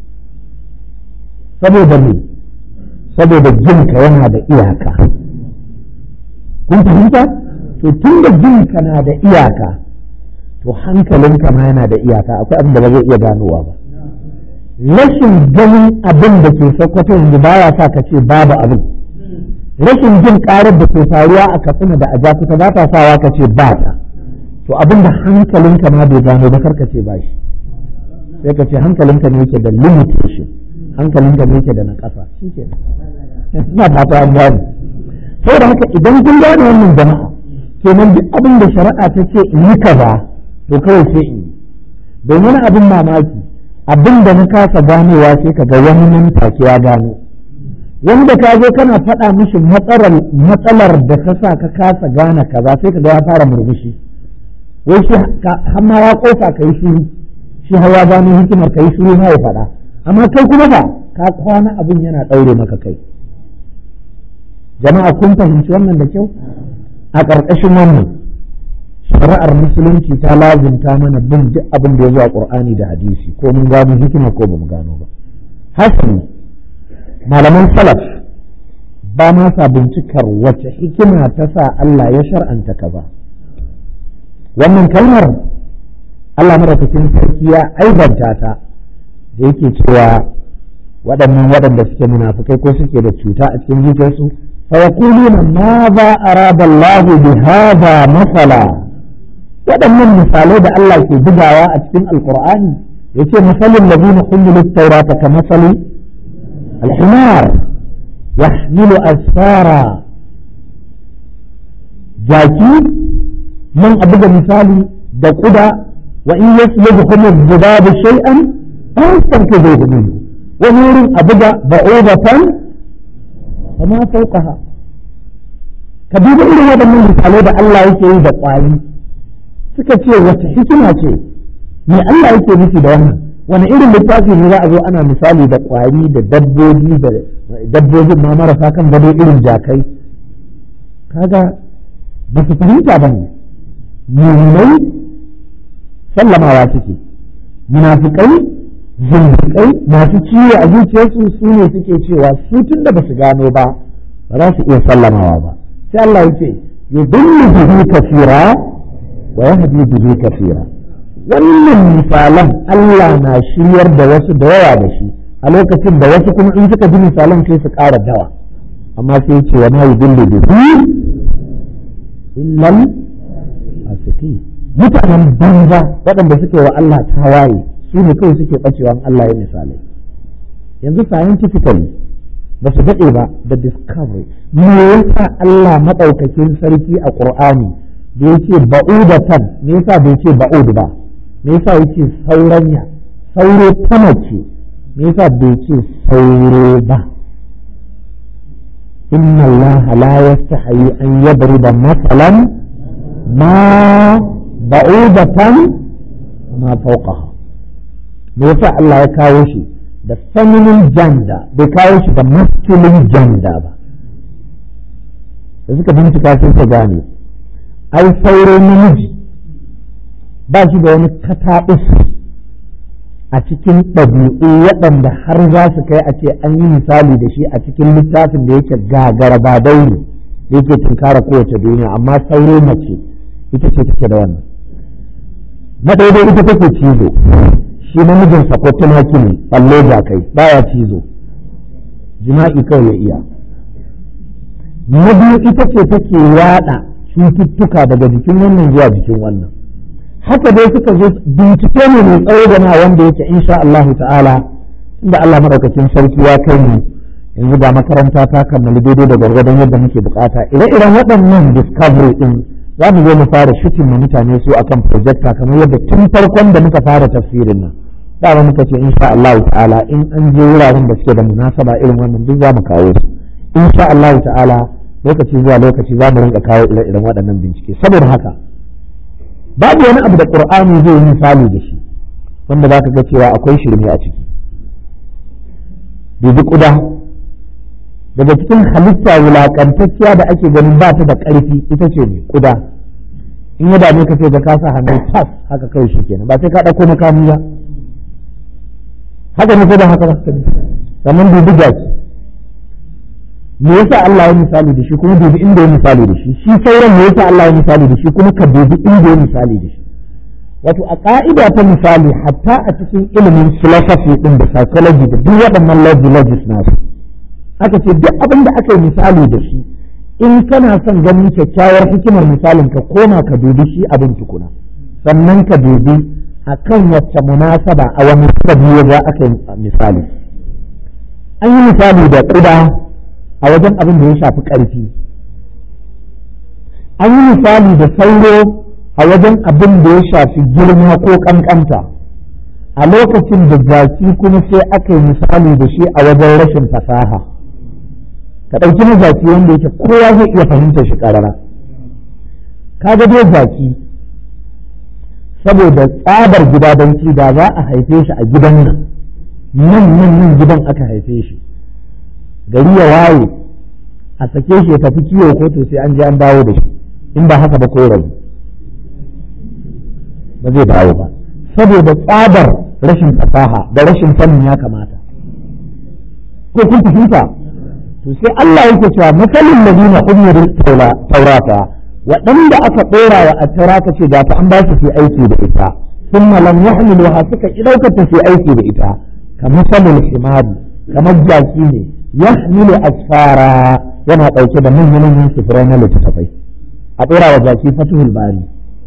Saboda me? Saboda jinka yana da iyaka. Kun fahimta? To tun da jinka na da iyaka, to hankalinka ma yana da iyaka, akwai abin da ba zai iya ganowa ba. Rashin ganin abin da ke Sokoto yanzu baya sa ka ce babu abin. Rashin jin ƙarar da ke faruwa a Katsina da Ajakuta ba ta sawa ka ce ba ta. To abin da hankalinka ma bai gano ba karka ce ba shi. Sai ka ce hankalinka ne yake da limitation, hankalinka ne yake da na ƙasa. Shi ke ina fata an gane. Saboda haka idan kun gane wannan jama'a, kenan duk abin da shari'a ta ce in yi kaza to kawai sai in yi. Domin abin mamaki, abin da na kasa ganewa sai ka ga wani nan take ya gano. Wani da ka zo kana faɗa mishi matsalar da ka sa ka kasa gane kaza sai ka ga ya fara murmushi. Wai shi har ma ya kofa ka yi shiru, shi har ya gano hikimar ka yi shiru ma ya faɗa. Amma kai kuma ba ka kwana abin yana ɗaure maka kai. Jama'a kun fahimci wannan da kyau? A ƙarƙashin wannan shari'ar musulunci ta lazimta mana bin duk abin da ya zo a Qur'ani da hadisi, ko mun gano hikima ko ba mu gano ba. Hasali malaman salaf ba ma sa bincikar wace hikima ta sa Allah ya shar'anta kaza. Wannan kalmar Allah madaukakin sarki ya aibanta ta da yake cewa waɗanda suke munafukai ko suke da cuta a cikin zuciyarsu fa yaquluna ma za arada Allah bi hadha masala. Waɗannan misalai da Allah ke bugawa a cikin Alƙur'ani yace masalul ladina humilu at-taurata ka masali al-himar yahmilu asfara. Jaki man abuga misali da kuda wa in yaslubhum ad-dibab shay'an fastanqidhuhu minhu wa nurin abuga ba'udatan wa ma fawqaha. Ka duba irin waɗannan misalai da Allah yake yi da ƙwari, suka ce wata hikima ce me Allah yake nufi da wannan? Wani irin littafi ne za a zo ana misali da ƙwari da dabbobi da dabbobin ma marasa kan gado irin jakai? Kaga ba su fahimta ba ne. Muminai sallamawa suke, munafikai zindiƙai masu ciwo a zuciyarsu su ne suke cewa su tun da ba su gano ba ba za su iya sallamawa ba. Sai Allah ya ce yudillu bihi kathira wa yahdi bihi kathira. Wannan misalan Allah na shiryar da wasu da yawa da shi, a lokacin da wasu kuma in suka ji misalan sai su ƙara dawa. Amma sai ce wa ma yudillu bihi illal fasiqin. Mutanen banza waɗanda suke wa Allah tawaye su ne kawai suke ɓacewa Allah ya misalai. Yanzu scientifically ba su daɗe ba da discovery. Me yasa Allah maɗaukakin sarki a Ƙur'ani da yake ba'udatan, me yasa bai ce ba'ud ba? Me yasa yake sauranya, sauro ta mace, me yasa bai ce sauro ba? Inna Allah la yastahi an yadriba masalan ma ba'udatan ma fawqaha. Me yasa Allah ya kawo shi da feminine gender, bai kawo shi da masculine gender ba? Da suka bincika sun ta gane ai sauro namiji ba shi da wani kataɓus a cikin ɗabi'u waɗanda har za su kai a ce an yi misali da shi a cikin littafin da yake gagara ba dauri da yake tunkara kowace duniya. Amma sauro mace ita ce take da wannan. Na daidai ita take cizo, shi namijin sakwatin haki ne, ɓallo jakai baya cizo, jima'i kawai ya iya. Na biyu ita ce take yaɗa cututtuka daga jikin wannan zuwa jikin wannan. Haka dai suka zo bincike ne mai tsawo da na wanda yake insha Allah ta'ala inda Allah madaukakin sarki ya kai mu yanzu ga makaranta ta kammala daidai da gwargwadon yadda muke bukata. Ire-iren waɗannan discovery din za mu zo mu fara shooting ma mutane su akan projector kamar yadda tun farkon da muka fara tafsirin nan dama muka ce insha Allah ta'ala in an je wuraren da suke da munasaba irin wannan duk za mu kawo su insha Allah ta'ala lokaci zuwa lokaci za mu rinka kawo ire-iren waɗannan bincike. Saboda haka babu wani abu da Qur'ani zai yi misali da shi wanda za ka ga cewa akwai shirme a ciki. Dubi kuda daga cikin halitta wulakantacciya da ake ganin ba ta da ƙarfi ita ce ne kuda. In ya dame ka sai ka kasa hannun tas haka kai shi kenan ba sai ka ɗauko makami ba. Haka ne ko da haka ba sannan dubi gaci me yasa Allah ya misali da shi kuma dubi inda ya misali da shi shi sauran me yasa Allah ya misali da shi kuma ka dubi inda ya misali da shi. Wato a ka'ida ta misali hatta a cikin ilimin philosophy din da psychology da duk waɗannan logis nasu aka ce duk abin da aka yi misali da shi in kana son ganin kyakkyawar hikimar misalin ka koma ka dubi shi abin tukuna sannan ka dubi akan wacce munasaba a wani sabi ya aka yi misali. An yi misali da ƙuda a wajen abin da ya shafi ƙarfi. An yi misali da sauro a wajen abin da ya shafi girma ko ƙanƙanta. A lokacin da jaki kuma sai aka yi misali da shi a wajen rashin fasaha. Ka ɗauki na jaki wanda yake kowa zai iya fahimtar shi ƙarara. Ka ga dai jaki saboda tsabar gidadanci da za a haife shi a gidan nan gidan aka haife shi. Gari ya waye a sake shi ya tafi kiwo ko to sai an je an dawo da shi in ba haka ba ko rabu ba zai dawo ba saboda tsabar rashin fasaha da rashin sanin ya kamata ko kun fahimta. To sai Allah yake cewa masalin ladina umiru taurata waɗanda aka ɗora wa attara ka ce ga ta an ba su fi aiki da ita thumma lam yahmiluha suka ɗaukar ta fi aiki da ita kamar sanin himari kamar jaki ne yahmilu asfara yana ɗauke da manyan sifirai na littattafai. A ɗora wa jaki fatuhul bari,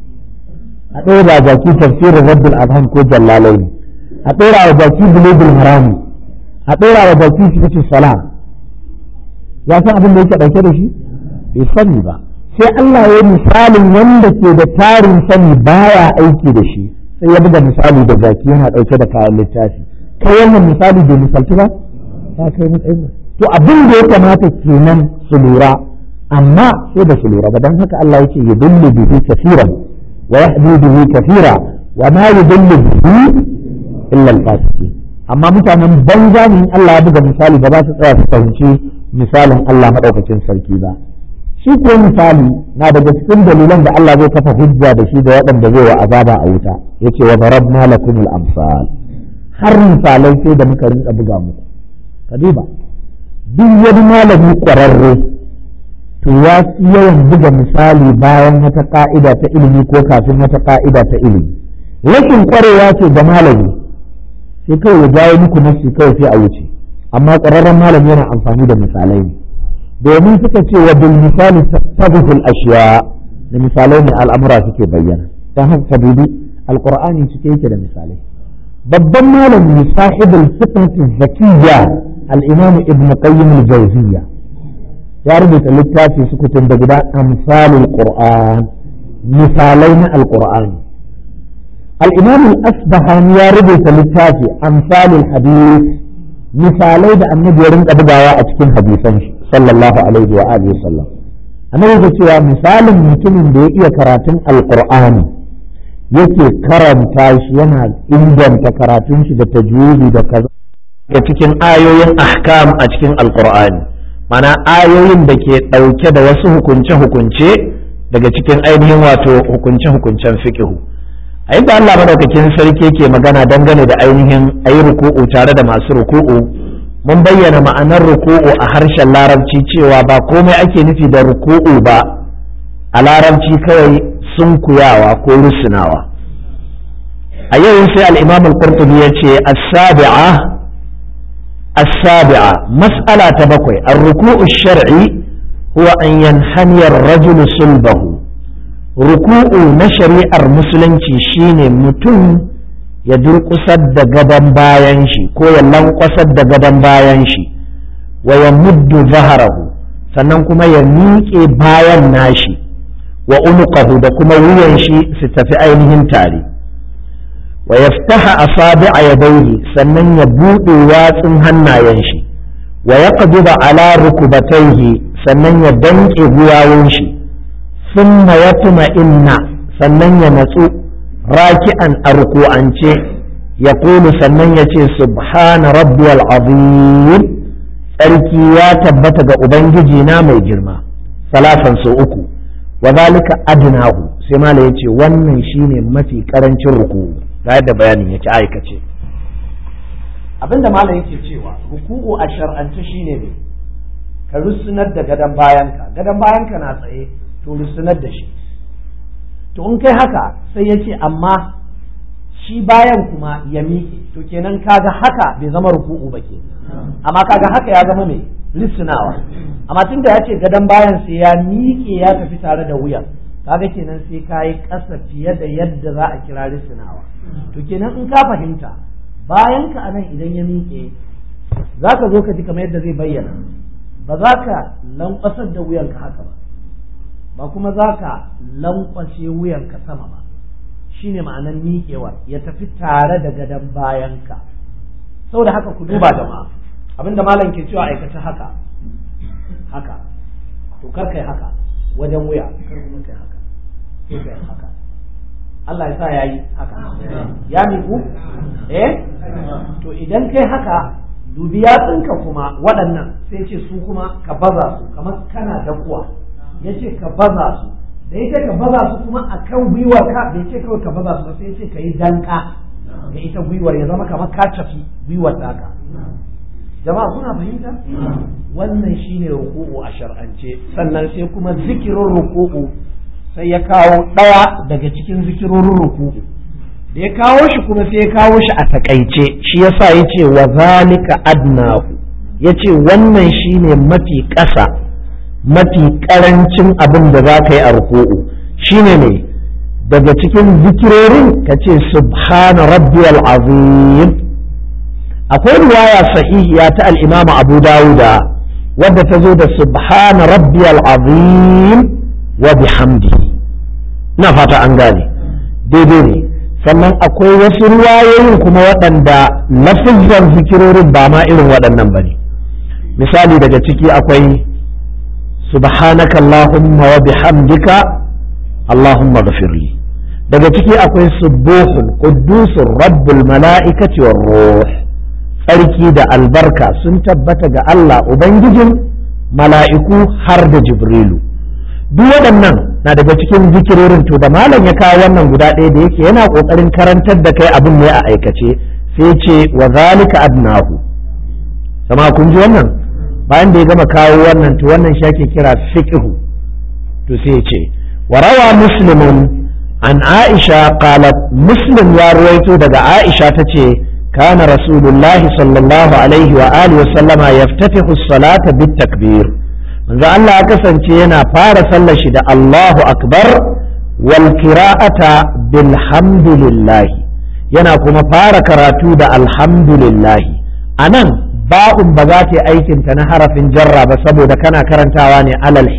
a ɗora wa jaki tafsirin rabbul adhan ko jallalaini, a ɗora wa jaki bulugul marami, a ɗora wa jaki sifatul salam. Ya san abin da yake ɗauke da shi bai sani ba. Sai Allah ya yi misalin wanda ke da tarin sani baya aiki da shi sai ya buga misali da jaki yana ɗauke da kayan littafi. Kai wannan misali bai misalci ba ta kai matsayin. To abin da ya kamata kenan su lura amma sai da su lura ba don haka Allah yake yudillu bihi kaseeran wa yahdi bihi kaseera wa ma yudillu bihi illa al-fasiqin. Amma mutanen banza ne Allah ya buga misali ba za su tsaya su fahimci misalin Allah madaukakin sarki ba. Shi ko misali na daga cikin dalilan da Allah zai kafa hujja da shi da waɗanda zai wa azaba a wuta yace wa darabna lakumul amsal har misalai sai da muka rinka buga muku. Kadiba duk wani malami ƙwararre to ya fi yawan buga misali bayan wata ƙa'ida ta ilimi ko kafin wata ƙa'ida ta ilimi. Rashin ƙwarewa ce ga malami sai kawai ya jawo muku nafsi kawai sai a wuce amma ƙwararren malami yana amfani da misalai ne domin suka ce wa bil misali tadhul ashiya da misalai ne al'amura suke bayyana. Dan haka dubi alqur'ani cike yake da misalai. Babban malami sahibul fiqh zakiyya الإمام ابن قيم الجوزية يربط الكتاب سكتن بجدا أمثال القرآن مثالين القرآن. الإمام الأصبهاني يربط الكتاب أمثال الحديث مثالين النبي يرنك بجاوة أتكين حديثا صلى الله عليه وآله وسلم. أنا يقول مثال ممكن بيئة كراتن القرآن yake karanta shi yana inganta karatun shi da tajwidi da kaza da cikin ayoyin ahkam a cikin alkur'ani mana ayoyin da ke ɗauke da wasu hukunce-hukunce daga cikin ainihin wato hukunce-hukuncen fiqhu a yadda Allah madaukakin sarki ke magana dangane da ainihin ayi ruku'u tare da masu ruku'u mun bayyana ma'anar ruku'u a harshen larabci cewa ba komai ake nufi da ruku'u ba a larabci kawai sunkuyawa ko rusunawa. A yau sai al-Imam al-Qurtubi ya ce as-sabi'a mas'ala ta bakwai ar-ruku'u ash-shar'i huwa an yanhaniya ar-rajulu sulbahu ruku'u na shari'ar musulunci shine mutum ya durƙusar da gadon bayan shi ko ya lankwasar da gadon bayan shi wa ya muddu zaharahu sannan kuma ya miƙe bayan nashi wa unuqahu da kuma wuyan shi su tafi ainihin tare wa yaftaha asabi'a yadayhi sannan ya buɗe yatsun hannayen shi wa yaqbidu ala rukubatayhi sannan ya danƙe gwiwawun shi thumma yatma'inna sannan ya natsu raki'an a ruku'ance ya kulu sannan ya ce subhana rabbiyal azim tsarki ya tabbata ga ubangiji na mai girma salatan sau uku wa zalika adnahu sai mala yace wannan shine mafi karancin ruku'u ga yadda bayanin yake aikace abinda mala yake cewa ruku'u a shar'ance shine ne ka rusunar da gadon bayanka na tsaye to rusunar da shi to in kai haka sai ya ce amma shi bayan kuma ya miƙe to kenan kaga haka bai zama ruku'u ba ke amma kaga haka ya zama mai rissunawa amma tun da ya ce gadon bayan sai ya miƙe ya tafi tare da wuyan kaga kenan sai ka yi ƙasa fiye da yadda za a kira rissunawa to kenan in ka fahimta bayan ka anan idan ya miƙe za ka zo ka ji kamar yadda zai bayyana ba za ka lankwasar da wuyanka haka ba kuma za ka lankwashe wuyanka sama ba shine ma'anar miƙewar ya tafi tare da gadon bayanka saboda haka ku duba jama'a abinda malam ke cewa aikace haka to kar kai haka wajen wuya kar kuma kai haka sai kai haka Allah ya sa yayi haka ya miƙu to idan kai haka dubi yatsunka kuma waɗannan sai ce su kuma ka baza su kamar kana dakuwa ya ce ka baza su da ya ce ka baza su kuma a kan gwiwar ka bai ce kawai ka baza su ba sai ya ce ka yi danka ga ita gwiwar ya zama kamar ka tafi gwiwar taka jama'a kuna fahimta wannan shine ruku'u a shar'ance sannan sai kuma zikirin ruku'u sai ya kawo ɗaya daga cikin zikirorin ruku'u da ya kawo shi kuma sai ya kawo shi a takaice shi yasa ya ce wa zalika adnahu ya ce wannan shine mafi ƙasa mafi ƙarancin abin da za ka yi a ruku'u shine ne daga cikin zikirorin ka ce subhana rabbiyal azim akwai riwaya sahihiya ta al-imam Abu Dawuda wadda ta zo da subhana rabbiyal azim wa bihamdihi na fata an gane daidai ne sannan akwai wasu riwayoyin kuma waɗanda lafizan zikirorin ba ma irin waɗannan ba ne misali daga ciki akwai subhanaka allahumma wa bihamdika allahumma ghafirli daga ciki akwai subuhun quddusun rabbul mala'ikati war ruh tsarki da albarka sun tabbata ga Allah ubangijin mala'iku har da jibrilu duk waɗannan na daga cikin zikirorin to da malam ya kawo wannan guda ɗaya da yake yana ƙoƙarin karantar da kai abin ne a aikace sai ce wa zalika adnahu sama kun ji wannan bayan da ya gama kawo wannan to wannan shi ake kira fiqhu to sai ya ce wa rawa muslimun an aisha qalat muslim ya ruwaito daga aisha tace kana rasulullahi sallallahu alaihi wa alihi wa sallama yaftatihu as-salata bit takbir manzo Allah ya kasance yana fara sallar shi da Allahu akbar wal qira'ata bilhamdulillah yana kuma fara karatu da alhamdulillah anan ba'un ba za ta yi aikin ta na harafin jarra ba saboda kana karantawa ne alal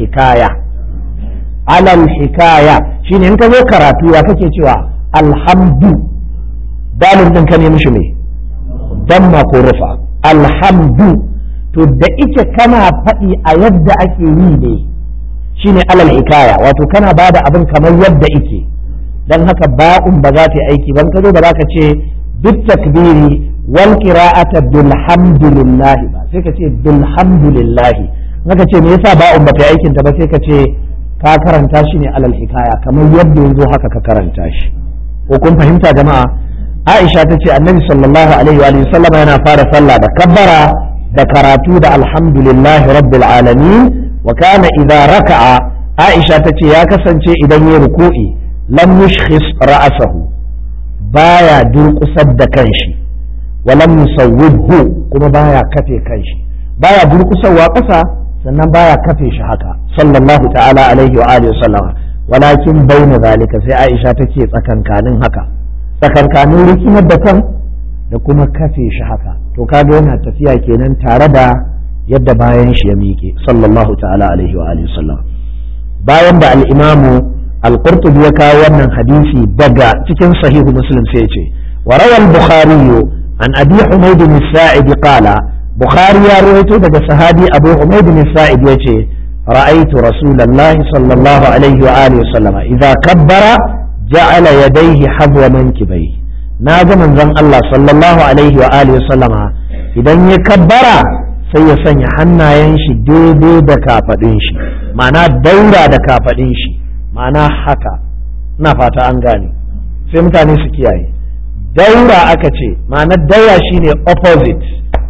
hikaya shine in ka zo karatu ya kake cewa alhamdu dalil din ka ne mishi me damma ko rufa alhamdu to da ike kana faɗi a yadda ake yi ne shine alal hikaya wato kana bada abin kamar yadda ike dan haka ba'un ba za ta yi aiki ban ka zo ba za ka ce bit takbiri wal qira'ata bilhamdulillah ba sai ka ce bilhamdulillah naka ce me yasa ba'un ba ta yi aikin ta ba sai ka ce ka karanta shi ne alal hikaya kamar yadda yanzu haka ka karanta shi ko kun fahimta jama'a Aisha ta ce annabi sallallahu alaihi wa sallama yana fara sallah da kabbara da karatu da alhamdulillahi rabbil alamin wa kana idza raka'a Aisha ta ce ya kasance idan ya ruku'i lam yushkhis ra'sahu baya durƙusar da kanshi wa lam yusawwidhu kuma baya kafe kanshi baya durƙusarwa ƙasa sannan baya kafe shi haka sallallahu ta'ala alaihi wa alihi sallama walakin baina zalika sai Aisha ta ce tsakankanin haka, tsakankanin rikimar da kan da kuma kafe shi haka, to kaga yana tafiya kenan tare da yadda bayan shi ya miƙe sallallahu ta'ala alaihi wa alihi sallam. Bayan da al-Imamu al-Qurtubi ya kawo wannan hadisi daga cikin sahihu Muslim sai ya ce wa rawal Bukhari an Abi Humayd as-Sa'id qala, Bukhari ya rawaito daga sahabi Abu Humayd as-Sa'id yace ra'aytu Rasulullah sallallahu alaihi wa alihi sallam idza kabbara ja'ala yadayhi hadwa mankibaihi, na ga manzon Allah sallallahu alaihi wa alihi sallama idan ya kabbara sai ya sanya hannayen shi daidai da kafadin shi, ma'ana daura da kafadin shi, ma'ana haka. Ina fata an gane, sai mutane su kiyaye, daura aka ce, ma'ana daura shine opposite,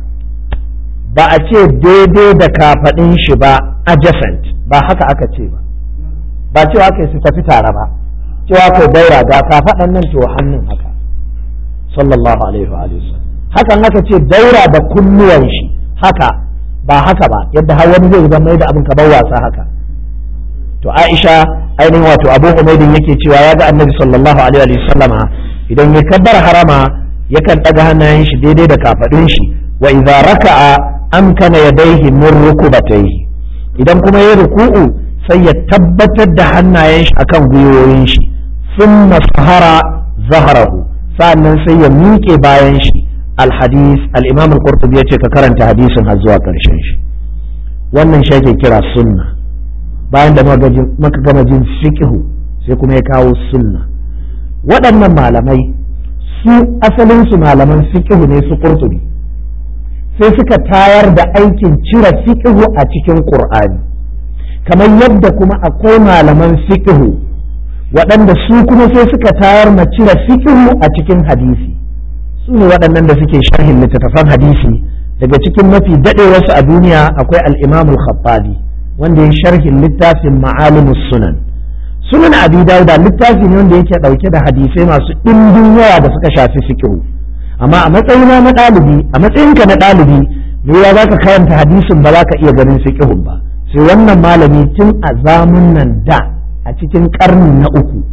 ba a ce daidai da kafadin shi ba adjacent, ba haka aka ce ba cewa aka su tafi tare ba, cewa kai daura ga kafadan nan to hannun haka sallallahu alaihi wa sallam. Hakan aka ce daura da kunnuwan shi haka, ba haka ba yadda har wani zai zama da abin kamar wasa haka. To Aisha ainihin wato Abu Humaydin yake cewa ya ga Annabi sallallahu alaihi wa sallama idan ya kabbar harama yakan daga hannayen shi daidai da kafadun shi, wa idza raka'a amkana yadayhi min rukubatayhi, idan kuma ya ruku'u sai ya tabbatar da hannayen shi akan gwiwoyin shi, thumma sahara zaharahu, sa'annan sai ya miƙe bayan shi. Al-hadis al-Imam al-Qurtubi yace ka karanta hadisin har zuwa karshen shi. Wannan shi ake kira sunna. Bayan da maka gama jin fiqhu sai kuma ya kawo sunna. Waɗannan malamai su asalin su malaman fiqhu ne su Qurtubi, sai suka tayar da aikin cire fiqhu a cikin Qur'ani, kamar yadda kuma akwai malaman fiqhu waɗanda su kuma sai suka tayar ma cire fiqhu a cikin hadisi. Su ne waɗannan da suke sharhin littattafan hadisi. Daga cikin mafi daɗewarsu a duniya akwai al-Imam al-Khattabi wanda ya sharhin littafin Ma'alimus Sunan. Sunan Abi Dawud littafi ne wanda yake ɗauke da hadisai masu ɗimbin yawa da suka shafi fiqh. Amma a matsayina na ɗalibi, a matsayinka na ɗalibi, me ya za ka karanta hadisin ba za ka iya ganin fiqhun ba. Sai wannan malami tun a zamun nan da a cikin ƙarni na uku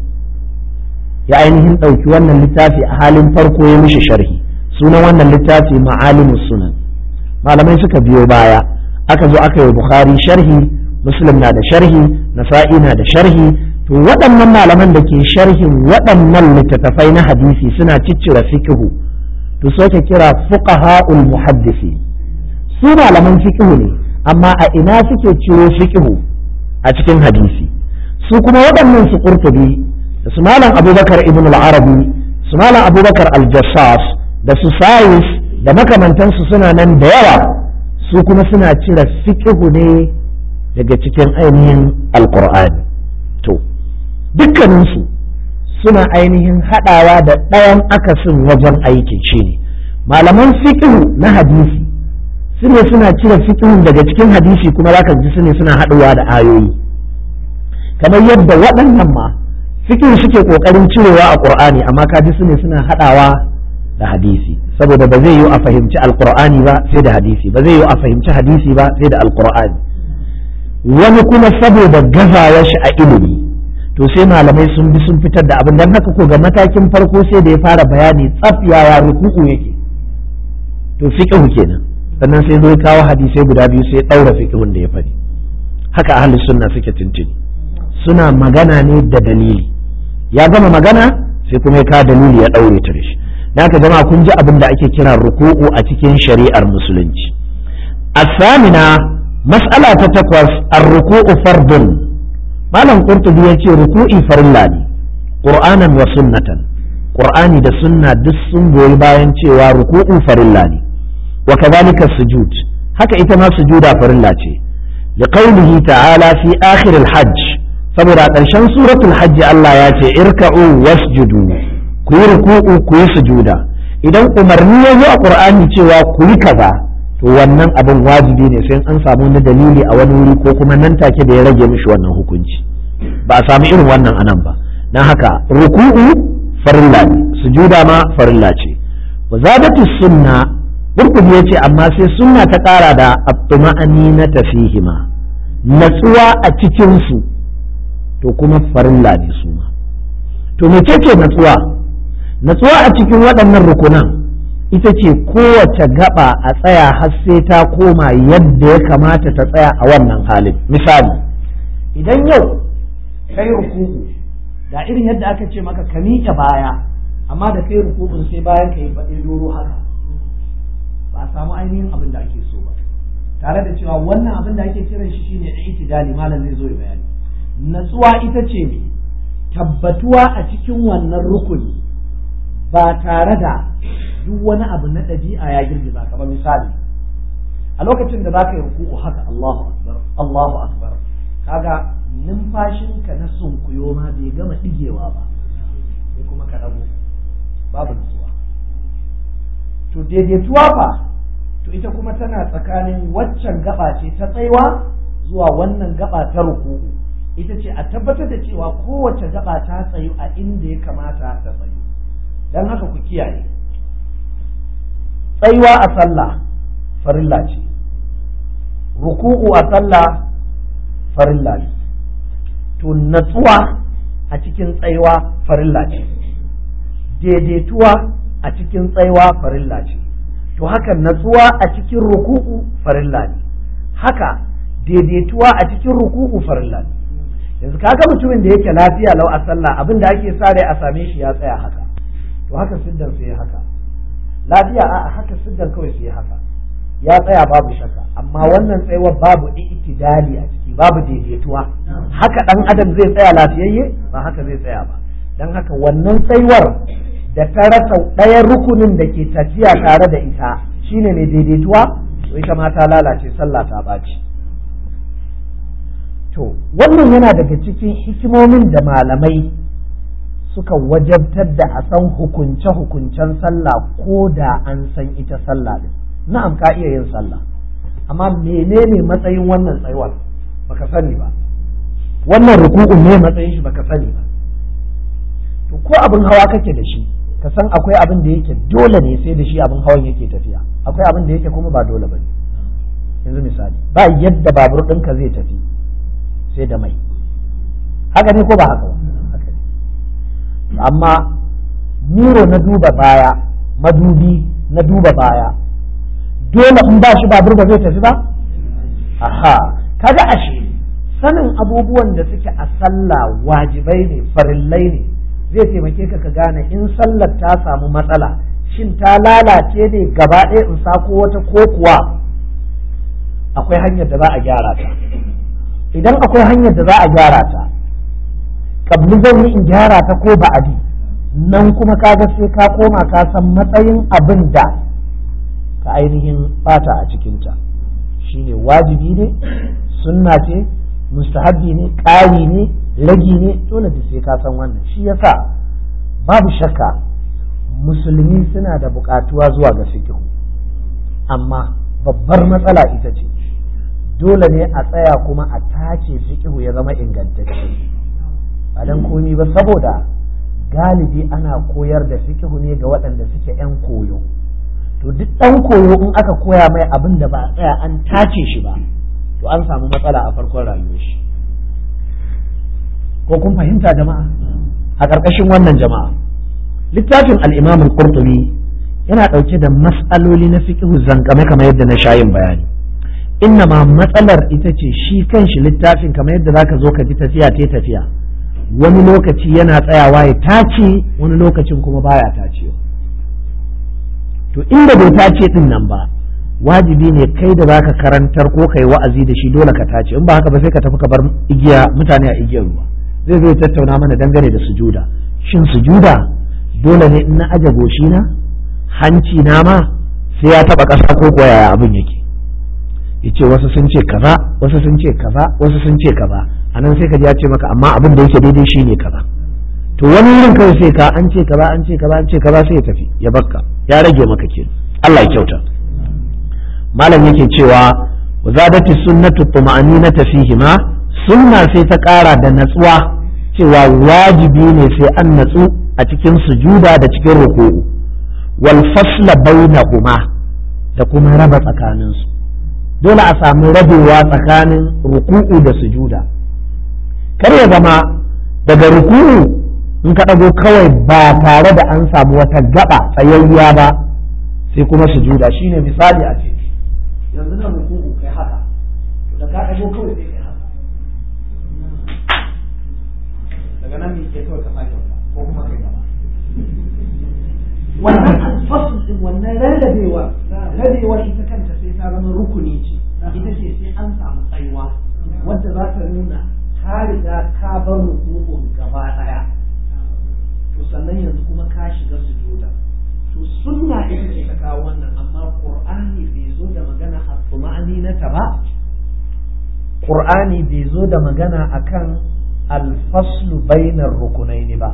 ya ainihin ɗauki wannan littafi a halin farko ya mishi sharhi. Sunan wannan littafi Ma'alimus Sunan. Malamai suka biyo baya, aka zo aka yi Bukhari sharhi, Muslim na da sharhi, Nasa'i na da sharhi. To waɗannan malaman da ke sharhin waɗannan littattafai na hadisi suna ciccire fiqhu, to so ke kira fuqaha'ul muhaddisi. Su malaman fiqhu ne, amma a ina suke ciro fiqhu? A cikin hadisi. Su kuma waɗannan su Qurtubi da su malam Abubakar ibn al-Arabi, su malam Abubakar al-Jassas da su Sayis da makamantansu suna nan da yawa, su kuma suna cire fiqhu ne daga cikin ainihin alqur'ani. To dukkaninsu suna ainihin haɗawa da ɗayan akasin wajen aikin shi ne malaman fiqhu na hadisi su ne suna cire fiqhun daga cikin hadisi, kuma zaka ji su ne suna haɗuwa da ayoyi, kamar yadda waɗannan ma fiqhu suke ƙoƙarin cirewa a Qur'ani, amma ka ji su ne suna haɗawa da hadisi, saboda ba zai yi a fahimci alqur'ani ba sai da hadisi, ba zai yi a fahimci hadisi ba sai da alqur'ani. Wani kuma saboda gazawar shi a ilimi, to sai malamai sun bi sun fitar da abin, dan haka ko ga matakin farko sai da ya fara bayani tsaf yaya ruku'u yake, to fiqhu kenan, sannan sai zo kawo hadisai guda biyu sai daura fiqhun da ya faɗi. Haka ahlus sunna suke tuntuni, suna magana ne da dalili, ya gama magana sai kuma ya kawo dalili ya daure ta da shi. Naka jama'a kun ji abin da ake kira ruku'u a cikin shari'ar musulunci. As-samina mas'ala ta takwas, ar-ruku'u fardun. Malam Qurtubi ya ce ruku'i farilla ne, Qur'anan wa sunnatan. Qur'ani da sunna duk sun goyi bayan cewa ruku'u farilla ne. Wa kadhalika sujud, haka ita ma sujuda farilla ce. Li qawlihi ta'ala fi akhir al-hajj, saboda a ƙarshen suratul hajj Allah ya ce irka'u wasjudu, ku yi ruku'u ku yi sujuda. Idan umarni ya zo a Qur'ani cewa ku yi kaza, to wannan abin wajibi ne sai an samu wani dalili a wani wuri ko kuma nan take da ya rage mishi wannan hukunci. Ba a samu irin wannan anan ba. Dan haka ruku'u farilla ne, sujuda ma farilla ce. Wa zadatu sunna, Qurtubi yace amma sai sunna ta ƙara da at-tuma'anina fihima, natsuwa a cikin su. to kuma farilla ne su ma. To mecece natsuwa? Natsuwa a cikin waɗannan rukunan ita ce kowace gaba a tsaya har sai ta koma yadda ya kamata ta tsaya a wannan halin. Misali, idan yau kai ruku'u ga irin yadda aka ce maka ka miƙe baya, amma da kai ruku'un sai bayan ka yi faɗi doro haka, ba a samu ainihin abin da ake so ba, tare da cewa wannan abin da ake kiran shi shine i'tidali. Malam zai zo ya bayani. Natsuwa ita ce ne tabbatuwa a cikin wannan rukuni ba tare da duk wani abu na ɗabi'a ya girgiza ka ba. Misali, a lokacin da za ka yi ruku'u haka Allahu akbar Allahu akbar, kaga numfashinka na sunkuyo ma bai gama ɗigewa ba, sai kuma ka ɗago, babu nutsuwa. To daidaituwa fa, to ita kuma tana tsakanin waccan gaba ce ta tsaiwa zuwa wannan gaba ta ruku'u. Ita ce a tabbatar da cewa kowace gaba ta tsayu a inda ya kamata ta tsayu. Don haka ku kiyaye, tsayuwa a sallah farilla ce, ruku'u a sallah farilla ne, to natsuwa a cikin tsayuwa farilla ce, daidaituwa a cikin tsayuwa farilla ce, to haka natsuwa a cikin ruku'u farilla ne, haka daidaituwa a cikin ruku'u farilla ne. Yanzu kaga mutumin da yake lafiya lau a sallah, abin da ake sa rai a same shi ya tsaya haka, to haka siddan sai haka, lafiya a haka siddan kawai sai haka, ya tsaya babu shakka. Amma wannan tsayuwar babu i'tidali a ciki, babu daidaituwa. Haka dan adam zai tsaya lafiyayye ba haka zai tsaya ba. Dan haka wannan tsayuwar da ta rasa ɗayan rukunin da ke tafiya tare da ita shine mai daidaituwa, to ita ma ta lalace, sallah ta ɓaci. To wannan yana daga cikin hikimomin da malamai suka wajabtar da a san hukunce-hukuncen sallah ko da an san ita sallah din. Na'am, ka iya yin sallah, amma menene matsayin wannan tsayuwar baka sani ba, wannan ruku'un ne matsayin shi baka sani ba. To ko abin hawa kake da shi, ka san akwai abin da yake dole ne sai da shi abin hawan yake tafiya, akwai abin da yake kuma ba dole bane. Yanzu misali, ba yadda babur ɗinka zai tafi sai da mai, haka ne ko ba haka ba? Haka ne. Amma miro na duba baya, madubi na duba baya, dole in ba shi babur ba zai tafi ba? Aha, kaga ashe sanin abubuwan da suke a sallah wajibai ne, farillai ne, zai taimake ka gane in sallar ta samu matsala, shin ta lalace ne gaba ɗaya in sako wata ko kuwa akwai hanyar da za a gyara ta. Idan akwai hanyar da za a gyara ta, kabli zan yi in gyara ta ko ba'adi, nan kuma kaga sai ka koma ka san matsayin abin da ka ainihin bata a cikinta, shine wajibi ne, sunna ce, mustahabbi ne, ƙari ne, ragi ne, dole da sai ka san wannan. Shi yasa babu shakka musulmi suna da buƙatuwa zuwa ga fiqh, amma babbar matsala ita ce dole ne a tsaya kuma a tace fiqh ya zama ingantacce. Ba dan komi ba, saboda galibi ana koyar da fiqh ne ga waɗanda suke 'yan koyo. To duk ɗan koyo in aka koya mai abin da ba a tsaya an tace shi ba, to an samu matsala a farkon rayuwar shi. Ko kun fahimta jama'a? A ƙarƙashin wannan jama'a, littafin al-Imam al-Qurtubi yana ɗauke da mas'aloli na fiqh zankame kamar yadda na sha yin bayani. Inna ma matsalar ita ce shi kanshi littafin kamar yadda zaka zo ka ji tafiya, wani lokaci yana tsayawa ya tace, wani lokacin kuma baya tacewa. To inda bai tace din nan ba, wajibi ne kai da zaka karantar ko kai wa'azi da shi dole ka tace, in ba haka ba sai ka tafi ka bar igiya mutane a igiyar ruwa. Zai zo tattauna mana dangane da sujuda. Shin sujuda dole ne in na aje goshi na, hanci na ma sai ya taba ƙasa ko kuwa yaya abin yake? Yace wasu sun ce kaza, wasu sun ce kaza, wasu sun ce kaza. Anan sai ka ji ya ce maka amma abin da yake daidai shine kaza. To wani wurin kawai sai ka an ce kaza, an ce kaza, an ce kaza, sai ya tafi ya bakka, ya rage maka kenan. Allah ya kyauta. Malam yake cewa wa zadati sunnatu tuma'aninata fihima, sunna sai ta ƙara da natsuwa, cewa wajibi ne sai an natsu a cikin sujuda da cikin ruku'u, wal fasla bainahuma, da kuma raba tsakaninsu. Dole a samu rabewa tsakanin ruku'u da sujuda. kar ya zama daga ruku'u in ka ɗago kawai ba tare da an samu wata gaba tsayayya ba sai kuma sujuda. Shine misali a ce yanzu na ruku'u kai haka, to da ka ɗago kawai sai kai haka, daga nan me ke kawai ka sake ko kuma kai gaba. Wannan alfasul din, wannan rarrabewa ita kanta sai ta zama rukuni ce, ita ce sai an samu tsayuwa wadda za ta nuna ka riga ka bar rukun gaba daya, to sannan yanzu kuma ka shiga sujuda. To sunna ita ce ta kawo wannan, amma qur'ani bai zo da magana a tsumani na ta ba, qur'ani bai zo da magana akan alfaslu bainar rukunaini ba.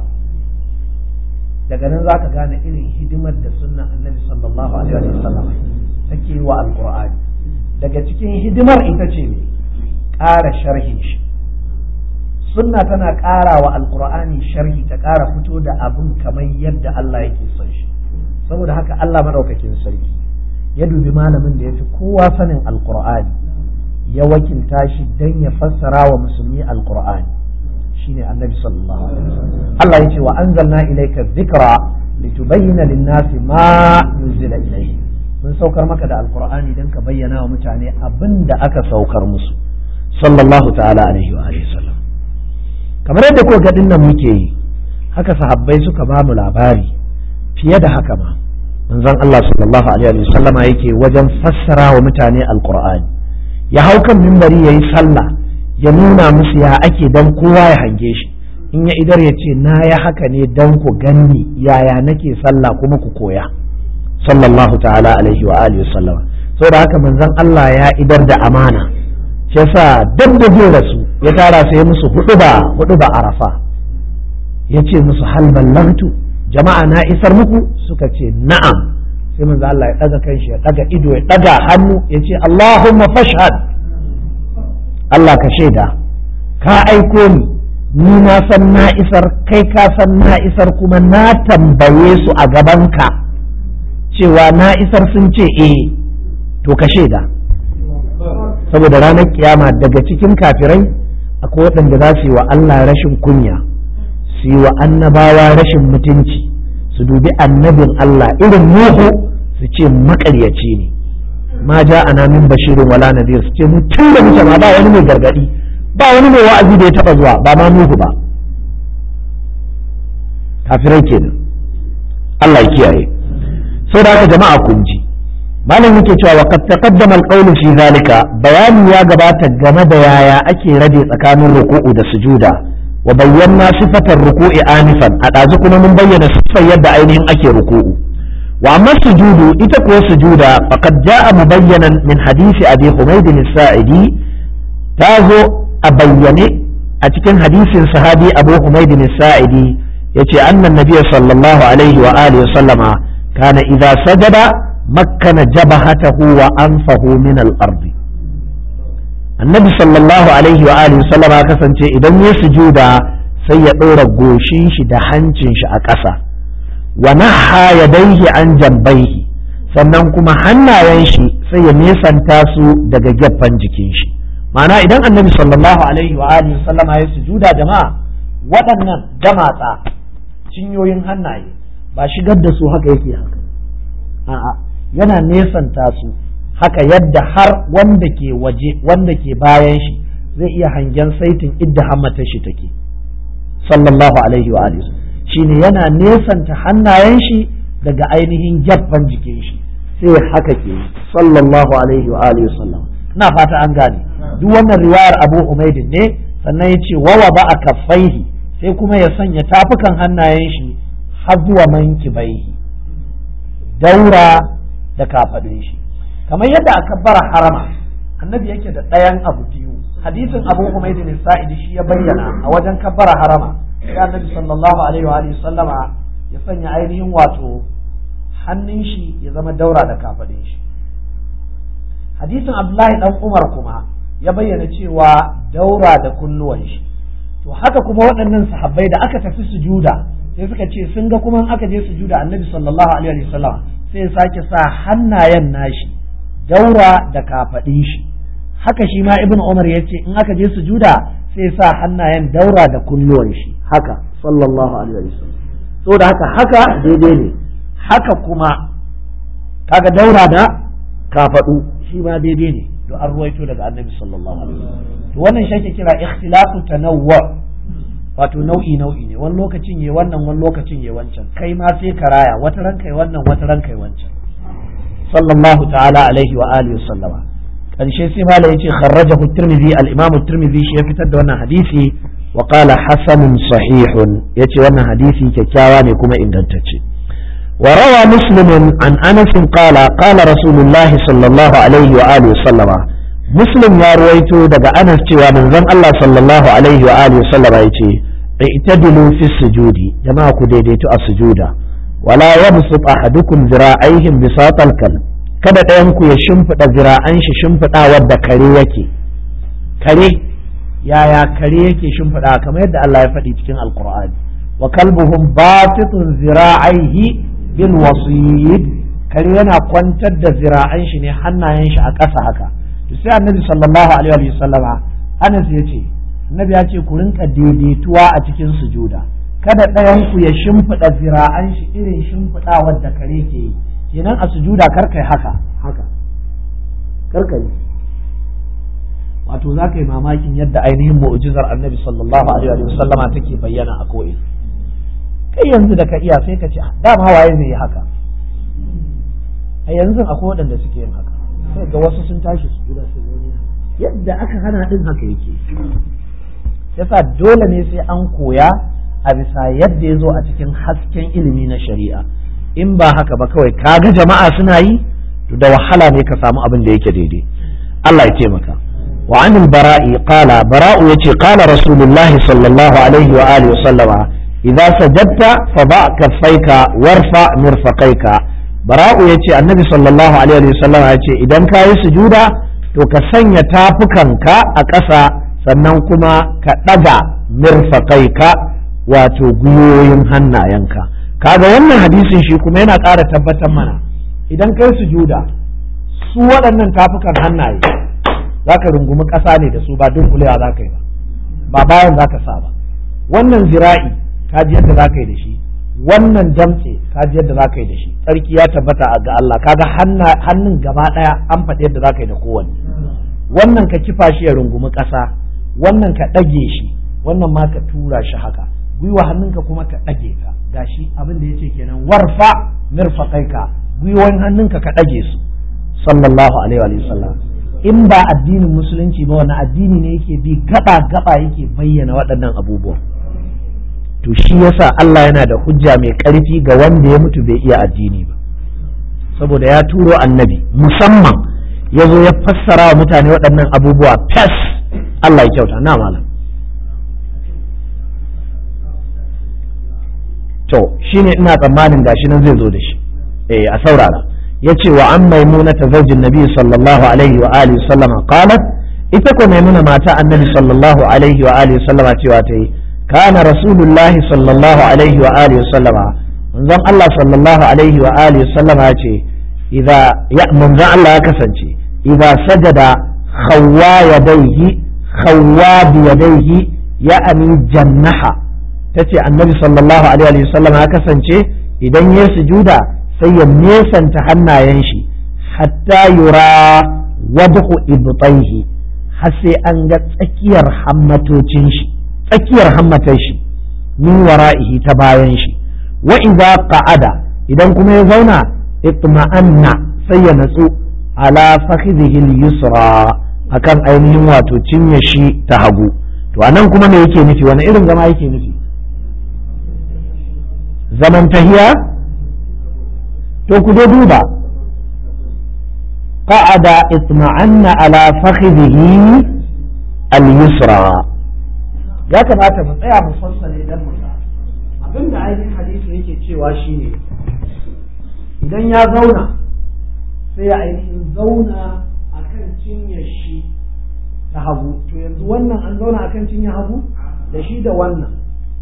Daga nan za ka gane irin hidimar da sunnan annabi sallallahu alaihi wasallam take yi wa alqur'ani. Daga cikin hidimar ita ce ne ƙara sharhin shi. Sunna tana ƙara wa alqur'ani sharhi, ta ƙara fito da abin kamar yadda Allah yake son shi. Saboda haka Allah madaukakin sarki ya dubi malamin da ya fi kowa sanin alqur'ani, ya wakilta shi dan ya fassara wa musulmi alqur'ani, shine annabi sallallahu alaihi wasallam. Allah yace wa anzalna ilayka dhikra litubayyana lin-nasi ma nuzila ilayhi. Mun saukar maka da alqur'ani dan ka bayyana wa mutane abin da aka saukar musu, sallallahu ta'ala alaihi wa alihi wasallam. Kamar yadda ko ga dinnan muke yi, haka sahabbai suka ba mu labari fiye da haka ma. Manzon Allah sallallahu alaihi wa sallama yake wajen fassara wa mutane alqur'ani, ya hau kan minbari yayi sallah, ya nuna musu ya ake dan kowa ya hange shi. In ya idar ya ce na ya haka ne dan ku ganni yaya nake sallah kuma ku koya, sallallahu ta'ala alaihi wa alihi sallama. Saboda haka manzon Allah ya idar da amana, shi yasa dab da zai rasu ya tara sai musu huduba Arafa, ya ce musu hal ballagtu, jama'a na isar muku? Suka ce na'am. Sai manzon Allah ya daga kanshi, ya daga ido, ya daga hannu, ya ce Allahumma fashhad, Allah ka shaida ka aiko ni na san na isar, kai ka san na isar, kuma na tambaye su a gabanka cewa na isar, sun ce to ka shaida. Saboda ranar kiyama daga cikin kafirai akwai waɗanda za su yi wa Allah rashin kunya, su yi wa annabawa rashin mutunci, su dubi annabin Allah irin Nuhu su ce maƙaryaci ne, ma ja'ana min bashirin wala nadir, su ce tun da muke ma ba wani mai gargadi, ba wani mai wa'azi da ya taba zuwa, ba ma Nuhu ba. Kafirai kenan, Allah ya kiyaye. Sai da haka jama'a kun ji malam yake cewa wa qad taqaddama al-qawlu fi zalika, bayani ya gabata game da yaya ake rabe tsakanin ruku'u da sujuda, wa bayyana sifatar ruku'i anifan, a ɗazu kuma mun bayyana sifar yadda ainihin ake ruku'u. وأما السجود إتقوى السجود فقد جاء مبينا من حديث أبي حميد الساعدي، تازو أبيني أتكن حديث صحابي أبو حميد الساعدي يتي أن النبي صلى الله عليه وآله وسلم كان إذا سجد مكن جبهته وأنفه من الأرض. النبي صلى الله عليه وآله وسلم كسنتي إذا يسجد سيئور غوشيش دحنشش أكسا، wa naha yadayhi an jambaihi, sannan kuma hannayen shi sai ya nesanta su daga gefen jikin shi. Ma'ana idan annabi sallallahu alaihi wa alihi sallama ya sujuda, jama'a waɗannan damatsa cinyoyin hannaye ba shigar da su haka yake haka, a'a yana nesanta su haka yadda har wanda ke waje, wanda ke bayan shi zai iya hangen saitin idda hammatar shi take, sallallahu alaihi wa alihi. Shine yana nesanta hannayen shi daga ainihin gaban jikin shi, sai haka ke, sallallahu alaihi wa alihi wasallam. Ina fata an gane. Duk wannan riwayar Abu Humayd ne, sannan ya ce wawa ba a kaffaihi, sai kuma ya sanya tafukan hannayen shi har zuwa mankibaihi, daura da kafadun shi, kamar yadda a kabbara harama annabi yake da ɗayan abu biyu. Hadisin Abu Humayd ne Sa'idi shi ya bayyana a wajen kabbara harama, sai annabi sallallahu alaihi wa alihi sallama ya sanya ainihin wato hannun shi ya zama daura da kafadin shi. Hadisin Abdullahi dan Umar kuma ya bayyana cewa daura da kunnuwan shi. To haka kuma waɗannan sahabbai da aka tafi sujuda sai suka ce sun ga kuma in aka je sujuda annabi sallallahu alaihi wa sallam sai ya sake sa hannayen nashi daura da kafadin shi. Haka shi ma Ibn Umar ya ce in aka je sujuda sai sa hannayen daura da kunnuwan shi haka sallallahu alaihi wasallam. Saboda haka daidai ne, haka kuma kaga daura da kafadu shi ma daidai ne, to an ruwaito daga annabi sallallahu alaihi wasallam. To wannan shi ake kira ikhtilafu tanawwu, wato nau'i ne, wani lokacin yayi wannan, wani lokacin yayi wancan, kai ma sai ka raya wata ran kai wannan, wata ran kai wancan, sallallahu ta'ala alaihi wa alihi wasallama. karshe sai mala yace kharrajahu at-Tirmidhi, al-Imam at-Tirmidhi shi ya fitar da wannan hadisi wa qala hasanun sahihun, yace wannan hadisi kyakkyawa ne kuma ingantacce. wa rawa muslimun an Anas qala qala Rasulullah sallallahu alaihi wa alihi wasallama, Muslim ya ruwaito daga Anas cewa manzon Allah sallallahu alaihi wa alihi wasallama yace i'tadilu fi sujudi, jama'a ku daidaito a sujuda, wala yabsut ahadukum zira'aihim bisatal kalb, kada ɗayan ku ya shimfiɗa zira'an shi shimfiɗawar da kare yake. Kare yaya kare yake shimfiɗa? kamar yadda Allah ya faɗi cikin alqur'ani, wa kalbuhum batitun zira'aihi bil wasid, kare yana kwantar da zira'an shi ne, hannayen shi a ƙasa haka. To sai annabi sallallahu alaihi wa sallama, Anas ya ce annabi ya ce ku rinka daidaituwa a cikin sujuda, kada ɗayan ku ya shimfiɗa zira'an shi irin shimfiɗawar da kare ke yi. Kenan a sujuda karkai haka karkai, wato za ka yi mamakin yadda ainihin mu'jizar annabi sallallahu alaihi wa sallama take bayyana a ko'ina. Kai yanzu da ka iya sai ka ce dama waye zai yi haka? A yanzu akwai waɗanda suke yin haka, sai ga wasu sun tashi sujuda sai wani yadda aka hana din haka yake. Yasa dole ne sai an koya a bisa yadda ya zo a cikin hasken ilimi na shari'a. In ba haka ba kawai kaga jama'a suna yi, to da wahala ne ka samu abin da yake daidai. Allah ya taimaka. wa anil bara'i qala, bara'u yace qala rasulullahi sallallahu alaihi wa alihi wa sallama, idza sajadta fa ba' kaffayka warfa mirfaqayka. Bara'u yace annabi sallallahu alaihi wa sallama yace idan ka yi sujuda to ka sanya tafukanka a ƙasa, sannan kuma ka ɗaga mirfaqayka, wato gwiwoyin hannayenka. Kaga wannan hadisin shi kuma yana ƙara tabbatar mana idan kai sujuda, su waɗannan tafukan hannaye za ka rungumi ƙasa ne da su, ba dunkulewa za ka yi ba bayan za ka sa ba. Wannan zira'i ka ji yadda za ka yi da shi, wannan damtse ka ji yadda za ka yi da shi. Tsarki ya tabbata ga Allah, kaga hannun gaba ɗaya an faɗi yadda za ka yi da kowanne. Wannan ka kifa shi ya rungumi ƙasa, wannan ka ɗage shi, wannan ma ka tura shi haka, gwiwa hannunka kuma ka ɗage ka. Gashi abin da yace kenan warfa mirfaqaika, gwiwoyin hannunka ka ɗage su, sallallahu alaihi wa sallam. In ba addinin musulunci ba, wani addini ne yake bi gaba yake bayyana waɗannan abubuwa? To shi yasa Allah yana da hujja mai ƙarfi ga wanda ya mutu bai iya addini ba, saboda ya turo annabi musamman ya zo ya fassara wa mutane waɗannan abubuwa fes. Allah ya kyauta. Na malam, to shine ina tsammanin gashi nan zai zo da shi, a saurara. yace wa an maimunata zaujin nabi sallallahu alaihi wa alihi sallama qalat, ita ko maimuna mata annabi sallallahu alaihi wa alihi sallama cewa ta yi, kana rasulullahi sallallahu alaihi wa alihi sallama, manzon Allah sallallahu alaihi wa alihi sallama ce, manzon Allah ya kasance idza sajada khawwa bi yadayhi ya'ani jannaha. tace annabi sallallahu alaihi wa sallam ya kasance idan ya sujuda sai ya nesanta hannayen shi hatta yura wadhu ibtaihi, har sai an ga tsakiyar hammatocin shi, tsakiyar hammatar shi, min wara'ihi, ta bayan shi. wa idza qa'ada, idan kuma ya zauna, itma'anna, sai ya natsu ala fakhidhihi al-yusra, akan ainihin wato cinye shi ta hagu. to anan kuma me yake nufi? wani irin zama yake nufi? zaman tahiya? to ku dai duba, qa'ada itma'anna ala fakhidhihi al-yusra. ya kamata mu tsaya mu fassale dan mu sa abinda ainihin hadisi yake cewa shine idan ya zauna sai ya ainihin zauna akan cinyar shi ta hagu. to yanzu wannan an zauna akan cinyar hagu da shi da wannan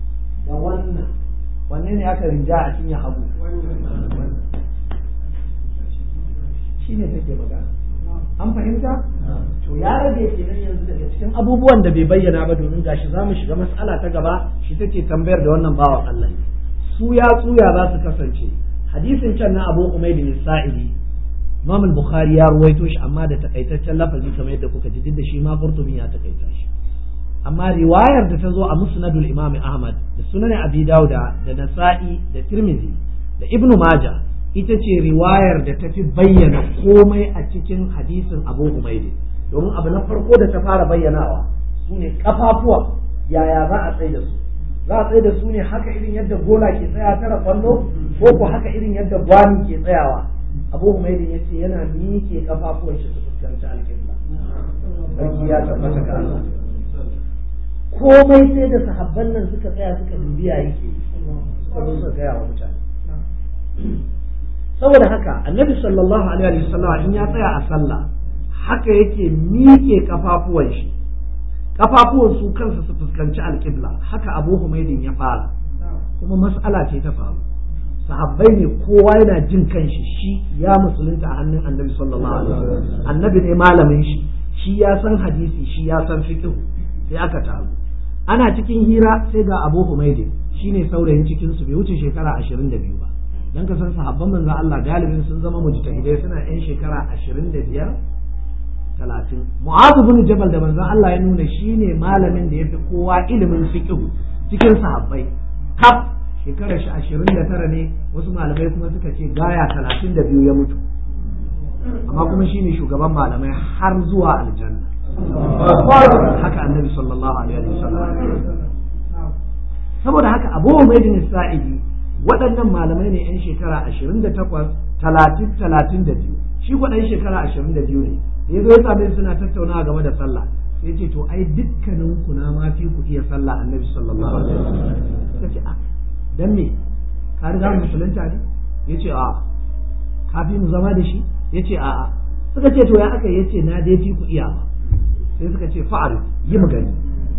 wanne ne aka rinja a cinyar hagu? shi ne take magana. An fahimta? to ya rage kenan yanzu daga cikin abubuwan da bai bayyana ba, domin gashi za mu shiga mas'ala ta gaba, shi take tambayar da wannan bawan Allah su ya tsuya za su kasance. Hadisin can na Abu Umayd bin Sa'idi Imam al-Bukhari ya ruwaito shi amma da takaitaccen lafazi kamar yadda kuka ji, duk da shi ma Qurtubi ya takaita shi. Amma riwayar da ta zo a Musnadul Imam Ahmad da Sunan Abi Dawuda da Nasa'i da Tirmidhi da Ibn Majah ita ce riwayar da ta fi bayyana komai a cikin hadisin Abu Umayd, domin abu na farko da ta fara bayyanawa su ne kafafuwa, yaya za a tsaye da su. Za a tsaye da su ne haka irin yadda gola ke tsaya tara kwallo, ko ko haka irin yadda gwani ke tsayawa. Abu Umaydin ya ce yana miƙe kafafuwan shi su fuskanci alƙibla. Sarki ya tabbata ga Allah. Komai sai da sahabban nan suka tsaya suka dubiya yake, suka zo suka gaya wa mutane. Saboda haka Annabi sallallahu alaihi wasallam in ya tsaya a sallah haka yake miƙe kafafuwan shi, kafafuwan su kansu su fuskanci alƙibla. Haka Abu Umaydin ya fara, kuma mas'ala ce ta faru. Sahabbai ne kowa yana jin kanshi, shi ya musulunta a hannun Annabi sallallahu alaihi wasallam, Annabi ne malamin shi, shi ya san hadisi, shi ya san fiqh. Sai aka taru ana cikin hira, sai ga Abu Humaydin shine saurayin cikin su, bai wuce shekara 22 ba. Dan ka san sahabban manzon Allah galibin sun zama mujtahidai, suna yan shekara 25 30. Mu'adh bin Jabal da manzon Allah ya nuna shine malamin da yafi kowa ilimin fiqh cikin sahabbai, kaf shekarar shi 29 ne, wasu malamai kuma suka ce gaya 32 ya mutu, amma kuma shine shugaban malamai har zuwa aljanna. Haka Annabi sallallahu alaihi wasallam. Saboda haka Abu Umayd bin Sa'idi waɗannan malamai ne yan shekara 28 30 32, shi ko dan shekara 22 ne. Da yazo ya same suna tattaunawa game da sallah, sai ce to ai dukkanin ku na ma fi ku iya sallah. Annabi sallallahu alaihi wasallam kace a dan me ka riga musulunta ne? Yace a ka fi mu zama da shi? Yace a suka ce to ya aka? Yace na dai fi ku iya ba. Sai suka ce fa'al yi magani.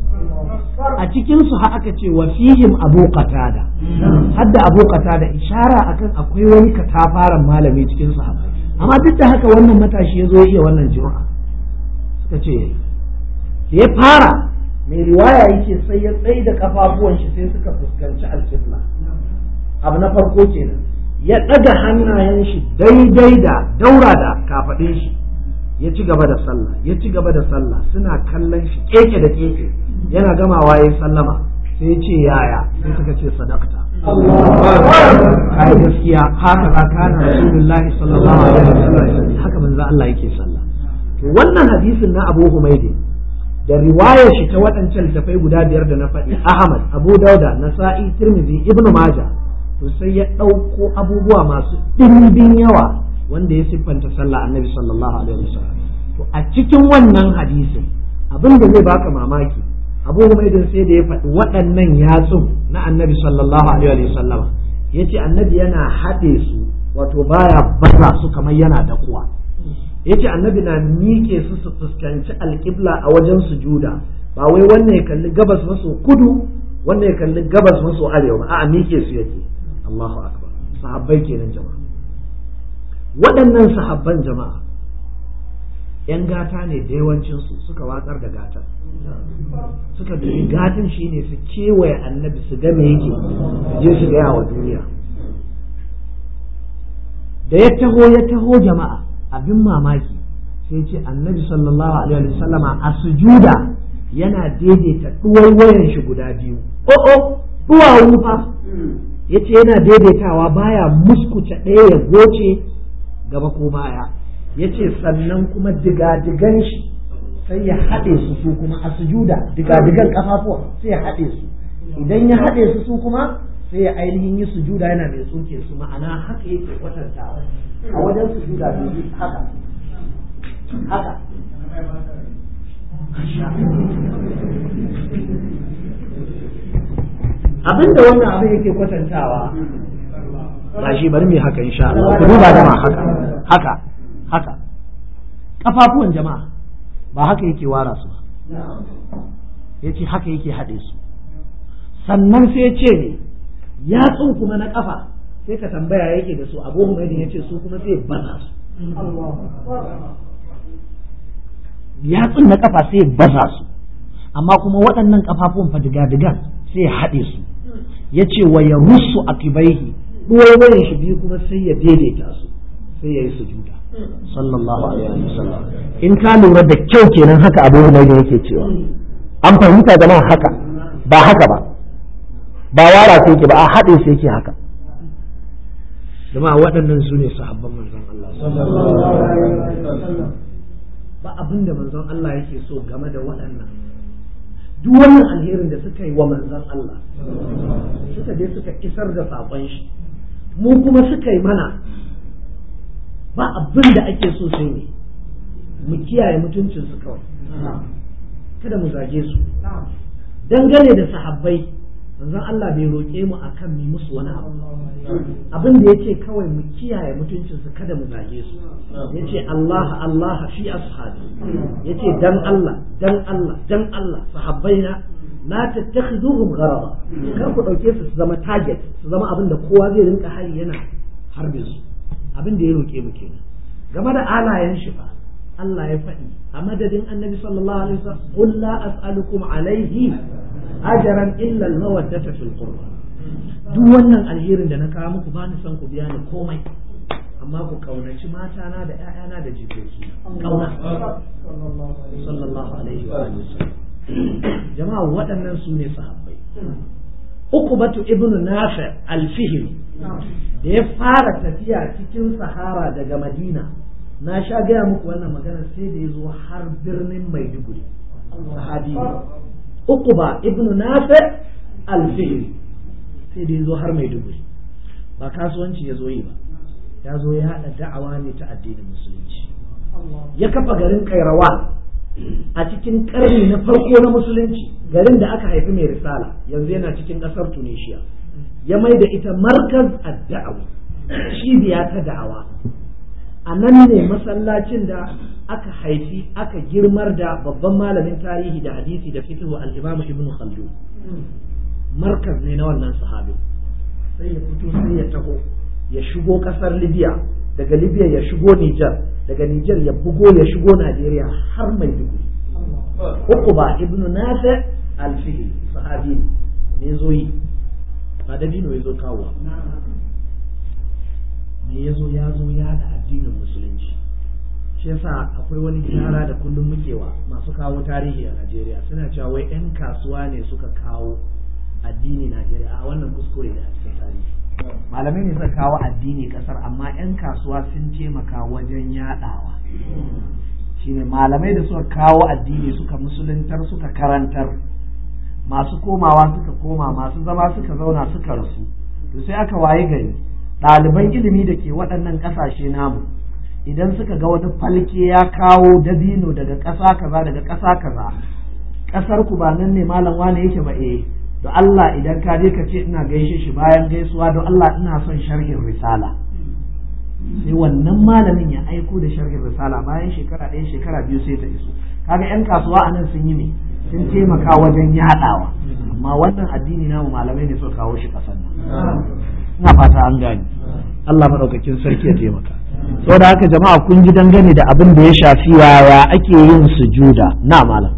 A cikin su ha aka ce wa fihim Abu Qatada, hadda Abu Qatada ishara akan akwai wani katafaren malami cikin sahabbai, amma duk da haka wannan matashi ya zo ya iya wannan jama'a. Suka ce da ya fara, mai riwaya yake sai ya tsaye da kafafuwan shi sai suka fuskanci alƙibla. Abu na farko kenan, ya ɗaga hannayen shi daidai da daura da kafaɗin shi, ya ci gaba da sallah, ya ci gaba da sallah, suna kallon shi keke da keke. Yana gamawa ya sallama, sai ya ce yaya, sai suka ce sadaqta, kai gaskiya, haka za kana Rasulullahi sallallahu alaihi wasallam, haka manzo Allah yake sallah. To wannan hadisin na Abu Humaydin da riwayar shi ta waɗancan littafai guda 5 da na faɗi, Ahmad, Abu Dauda, Nasa'i, Tirmidhi, Ibn Majah, to sai ya ɗauko abubuwa masu ɗimbin yawa wanda ya siffanta sallah Annabi sallallahu alaihi wasallam. To a cikin wannan hadisin abin da zai baka mamaki, Abu Humaydin sai da ya faɗi waɗannan yatsun na Annabi sallallahu alaihi wasallam, yace Annabi yana haɗe su, wato baya baza su kamar yana da kuwa. Yace Annabi na miƙe su su fuskanci alƙibla a wajen sujuda, ba wai wannan ya kalli gabas maso kudu, wannan ya kalli gabas maso arewa ba, a'a miƙe su yake. Allahu akbar. Sahabbai kenan jama'a. Waɗannan sahabban jama'a yan gata ne da yawancin su suka watsar da gatan, suka dubi gatan shine su kewaye Annabi su ga me yake, su je su gaya wa duniya. Da ya taho jama'a, abin mamaki sai ce Annabi sallallahu alaihi wasallama a sujuda yana daidaita duwayen shi guda biyu. Duwawu fa yace yana daidaitawa, baya muskuce ɗaya ya goce gaba ko baya. Yace sannan kuma digadigan shi sai ya haɗe su kuma a sujuda, digadigan kafafuwa sai ya haɗe su. Idan ya haɗe su kuma sai ya ainihin yi sujuda yana mai tsoke su, ma'ana haka yake kwatantawa a wajen sujuda biyu, haka abinda wannan abin yake kwatantawa ba shi, bari mu haka insha Allah. Ku duba jama'a, haka kafafuwan jama'a ba haka yake wara su ba, yace haka yake haɗe su. Sannan sai ya ce ne yatsun kuma na kafa sai ka tambaya yake da su. Abu Humaydin yace su kuma sai baza su. yatsun na kafa sai ya baza su, amma kuma waɗannan kafafun fa diga-digan sai ya haɗe su, ya ce wa ya rusu a kibaihi ɗuwayen shi biyu kuma sai ya daidaita su sai ya yi sujuda sallallahu alaihi wasallam. In ka lura da kyau kenan haka Abu Hurairah yake cewa, an fahimta jama'a haka ba haka ba wara sai yake ba, a haɗe sai yake haka. Jama'a waɗannan su ne sahabban manzon Allah sallallahu alaihi wasallam. Ba abin da manzon Allah yake so game da waɗannan, duk wannan alherin da suka yi wa manzon Allah suka je suka isar da saƙon shi, mu kuma suka yi mana, ba abin da ake so sai ne mu kiyaye mutuncinsu kawai, kada mu zage su. Dangane da sahabbai manzon Allah bai roƙe mu akan mu musu wani abu, abin da yake kawai mu kiyaye mutuncinsu kada mu zage su. Yace Allah Allah fi ashabi, yace dan Allah dan Allah dan Allah sahabbaina la tattakhiduhum gharaba, kar ku dauke su zama target, su zama abin da kowa zai rinka hari yana harbe su. Abin da ya roƙe mu kenan. Game da alayen shi fa Allah ya faɗi a madadin Annabi sallallahu alaihi wasallam, qul la as'alukum alaihi ajran illa al-mawaddata fil qurba. Duk wannan alherin da na kawo muku ba ni son ku biya ni komai, amma ku kaunaci matana da ƴaƴana da jikoki. Kauna sallallahu alaihi wa sallam. Jama'a waɗannan su ne sahabbai. Uqbatu ibnu Nafi al-Fihri da ya fara tafiya cikin Sahara daga Madina, na sha gaya muku wannan magana, sai da ya zo har birnin Maiduguri. Sahabi Uqba ibnu Nafi al-Fihri sai da ya zo har Maiduguri, ba kasuwanci ya zo yi ba, ya zo ya haɗa da'awa ne ta addinin musulunci. Ya kafa garin Kairawan a cikin ƙarni na farko na musulunci, garin da aka haifi mai risala, yanzu yana cikin ƙasar Tunisia. Ya mai da ita markaz ad-da'awa, cibiya ta da'awa. A nan ne masallacin da aka haifi aka girmar da babban malamin tarihi da hadisi da fiqh al-Imam Ibn Khaldun. Markaz ne na wannan sahabi. Sai ya fito sai ya taho ya shigo ƙasar Libya, daga Libya ya shigo Niger, daga Niger ya bugo ya shigo Najeriya har Maiduguri. Uqba ibn Nafi al-Fihri sahabi ne zo yi, ba da dino ya zo kawo, me ya zo ya da addinin musulunci. Shi yasa akwai wani gyara da kullum muke wa masu kawo tarihi a Najeriya, suna cewa wai 'yan kasuwa ne suka kawo addini Najeriya. A wannan kuskure da a cikin tarihi, malamai ne suka kawo addini kasar, amma 'yan kasuwa sun taimaka wajen yadawa. Shine malamai da suka kawo addini suka musuluntar suka karantar, masu komawa suka koma, masu zama suka zauna suka rasu. To sai aka waye gari ɗaliban ilimi da ke waɗannan ƙasashe namu, idan suka ga wani falke ya kawo dabino daga ƙasa kaza daga ƙasa kaza, ƙasar ku ba nan ne malam wane yake ba, don Allah idan ka je ka ce ina gaishe shi, bayan gaisuwa don Allah ina son sharhin risala. Sai wannan malamin ya aiko da sharhin risala, bayan shekara ɗaya shekara biyu sai ta iso. Kaga 'yan kasuwa a nan sun yi ne, sun taimaka wajen yaɗawa. Amma wannan addini namu malamai ne suka kawo shi ƙasar nan. Ina fata an gane. Allah maɗaukakin sarki ya taimaka. Saboda haka jama'a kun ji dangane da abin da ya shafi yaya ake yin sujuda. Na malam.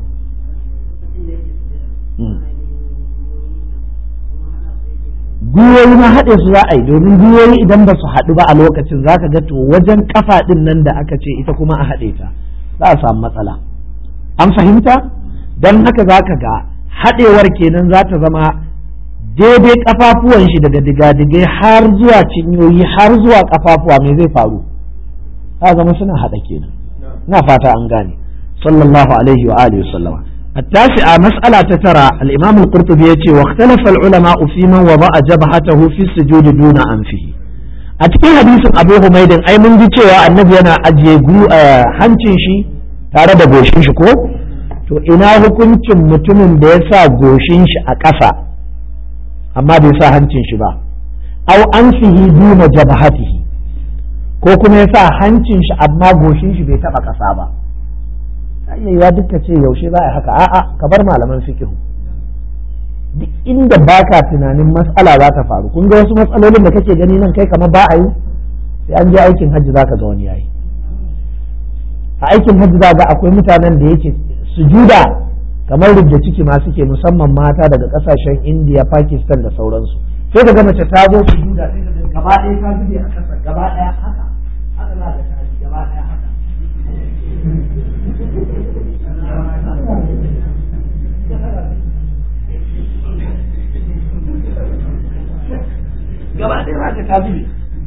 Gwiwoyi ma haɗe su za a yi, domin gwiwoyi idan ba su haɗu ba a lokacin za ka ga to wajen kafa ɗin nan da aka ce ita kuma a haɗe ta za a samu matsala. An fahimta? Don haka za ka ga haɗewar kenan za ta zama daidai kafafuwan shi daga digadigai har zuwa cinyoyi har zuwa kafafuwa, me zai faru? Za zama suna haɗa kenan. Ina fata an gane. Sallallahu alaihi wa alihi wa sallama. التاسعة مسألة ترى الإمام القرطبي يتي واختلف العلماء في من وضع جبهته في السجود دون أنفه. أتكي حديث أبو حميد أي من جيتي النبي أنا أجيبو hancin shi tare da goshin shi ko? To ina hukuncin mutumin da ya sa goshin shi a ƙasa amma bai sa hancin shi ba, au anfihi duna jabhatihi, ko kuma ya sa hancin shi amma goshin shi bai taɓa ƙasa ba. ya duka ce yaushe za a haka, a'a ka bar malaman fiqh. Duk inda baka tunanin matsala za ta faru, kun ga wasu matsalolin da kake gani nan kai kamar ba a yi, sai an je aikin hajji zaka ga wani yayi. a aikin hajji za ga akwai mutanen da yake sujuda kamar rubda ciki ma suke, musamman mata daga kasashen India, Pakistan da sauransu. Sai ka ga mace ta zo sujuda sai ka ga gaba ɗaya ta zube a ƙasa gaba ɗaya haka haka za ka ta gaba ɗaya haka gaba ɗaya za ka ta zube.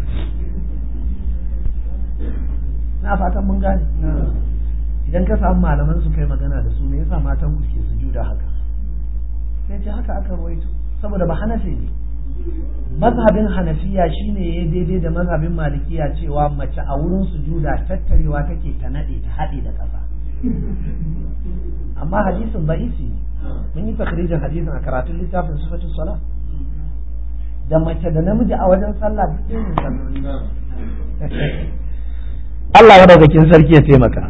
Na fatan mun gane. Idan ka samu malaman su kai magana da su, me yasa matan ku ke sujuda haka? Sai ce haka aka rawaito, saboda ba Hanafi ne. Mazhabin Hanafiya shine ya daidai da mazhabin Malikiya cewa mace a wurin sujuda tattarewa take ta nade ta haɗe da ƙasa. Amma hadisin da'isi ne. Mun yi takrijin hadisin a karatun littafin sifatus sala. Da mace da namiji a wajen sallah duk ne salloli. Allah madaukakin sarki ya taimaka.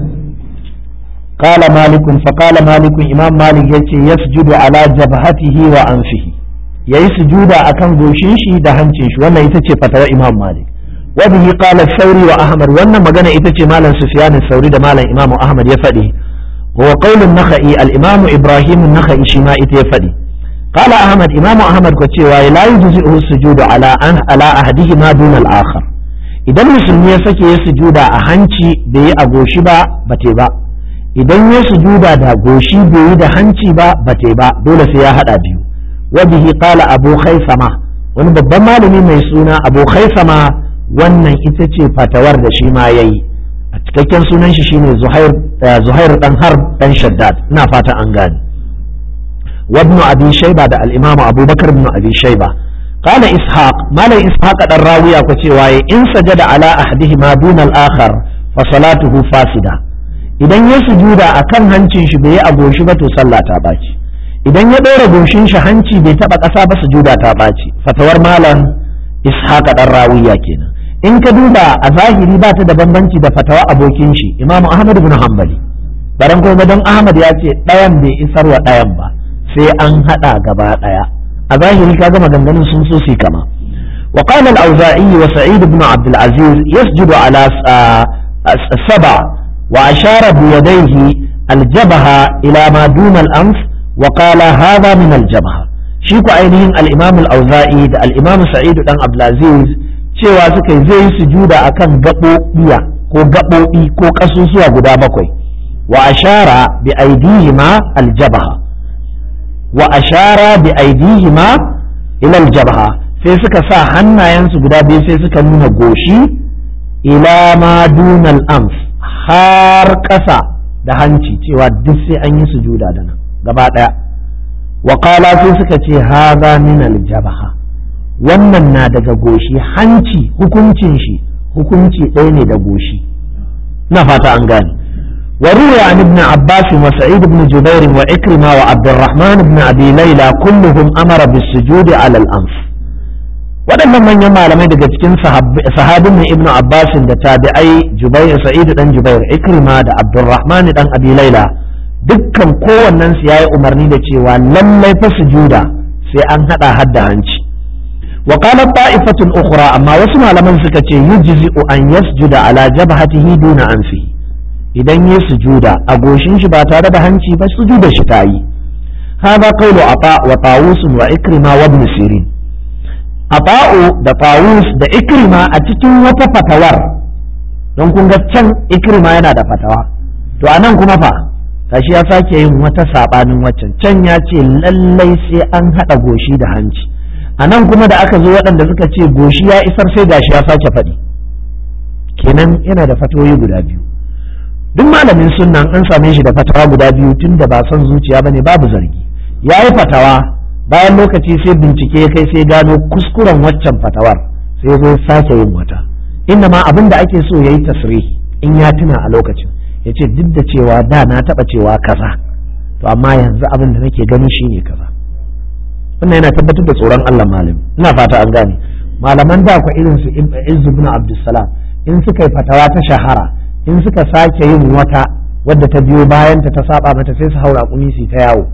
Qala malikun fa qala malikun, imam malik yace yasjudu ala jabhatihi wa anfihi, yayi sujuda akan goshin shi da hancin shi. Wannan ita ce fatawar imam malik. Wa bihi qala thawri wa ahmad, wannan magana ita ce malam sufyan thawri da malam imam ahmad ya faɗi. Wa qaulun nakhai, al-imam ibrahim an-nakhai shi ma ita ya faɗi. Qala ahmad, imam ahmad ko cewa la yujzi'u sujudu ala ahadihima dun al-akhar. Idan musulmi ya sake ya sujuda a hanci bai yi a goshi ba bate ba, idan ya sujuda da goshi bai yi da hanci ba bate ba, dole sai ya hada biyu. Wa bihi qala abu khaisama, wani babban malami mai suna abu khaisama, wannan ita ce fatawar da shi ma yayi. A cikakken sunan shi shine zuhair dan harb dan shaddad, ina fata an gane. wa ibn abi shayba da al-imam abubakar ibn abi shayba. قال إسحاق ما لا إسحاق الراوية كتواي إن سجد على أحدهما دون الآخر فصلاته فاسدة. إذا يسجد أكن هنشين شبيه أبو شبة صلى تاباتي. إذا يدور أبو شين شهنشي بيتبقى أصاب سجودة تاباتي. فتور مالا إسحاق الراوية كنا. إن كدوبا أظاهري بات دبنبنتي دفتوى أبو كينشي إمام أحمد بن حنبلي. Baranko gadon Ahmad ya ce ɗayan bai isar wa ɗayan ba sai an haɗa gaba ɗaya. A zahiri kaga maganganun sun so su kama. Wa qala al-Auza'i wa Sa'id ibn Abd al-Aziz yasjudu ala sab'a wa ashara bi yadayhi al-jabha ila ma duna al-anf wa qala hadha min al-jabha. Shi ku ainihin al-Imam al-Auza'i da al-Imam Sa'id dan Abd al-Aziz cewa suka yi zai sujuda akan gaɓoɓi ko kasusuwa guda bakwai. Wa ashara bi aydihima al-jabha wa ashara bi aidihima ila aljabha, sai suka sa hannayensu guda biyu sai suka nuna goshi ila ma dunal anf, har ƙasa da hanci, cewa duk sai an yi sujuda da nan gaba ɗaya. Wa qala sai suka ce hadha min aljabha, wannan na daga goshi. Hanci hukuncin shi hukunci ɗaya ne da goshi, na fata an gane. وروي عن ابن عباس وسعيد بن جبير وإكرمة وعبد الرحمن بن أبي ليلى كلهم أمر بالسجود على الأنف. waɗannan manyan malamai daga cikin sahabin ibnu Abbas da tabi'ai Jubair, Sa'id dan Jubair, Ikrima da Abdurrahman dan Abi Laila, dukkan kowannen su yayi umarni da cewa lallai fa sujuda sai an hada hadda hanci. Wa qala ta'ifatun ukhra, amma wasu malaman suka ce yujzi'u an yasjuda ala jabhatihi duna anfihi. Idan ya sujuda a goshin shi ba tare da hanci ba, sujuda shi ta yi. Hada qawlu Ata wa Tawus wa Ikrima wa Ibn Sirin. Ata'u da Tawus da Ikrima a cikin wata fatawar, don kun ga can Ikrima yana da fatawa, to anan kuma fa kashi ya sake yin wata sabanin waccan. Can ya ce lallai sai an hada goshi da hanci, anan kuma da aka zo waɗanda suka ce goshi ya isar sai gashi ya sake faɗi. Kenan yana da fatawoyi guda biyu. Duk malamin sunna an same shi da fatawa guda biyu, tun da ba son zuciya bane babu zargi. Ya yi fatawa, bayan lokaci sai bincike ya kai sai gano kuskuren waccan fatawar, sai zo sake yin wata. Inda ma abin da ake so ya yi tasrihi in ya tuna a lokacin, ya ce duk da cewa da na taɓa cewa kaza, to amma yanzu abin da nake gani shine kaza. Wannan yana tabbatar da tsoron Allah malami. Ina fata an gane. Malaman da ku irin su Izz ibn Abdussalam, in suka yi fatawa ta shahara, in suka sake yin wata wadda ta biyo bayan ta saba mata, sai su haura kumisi ta yawo.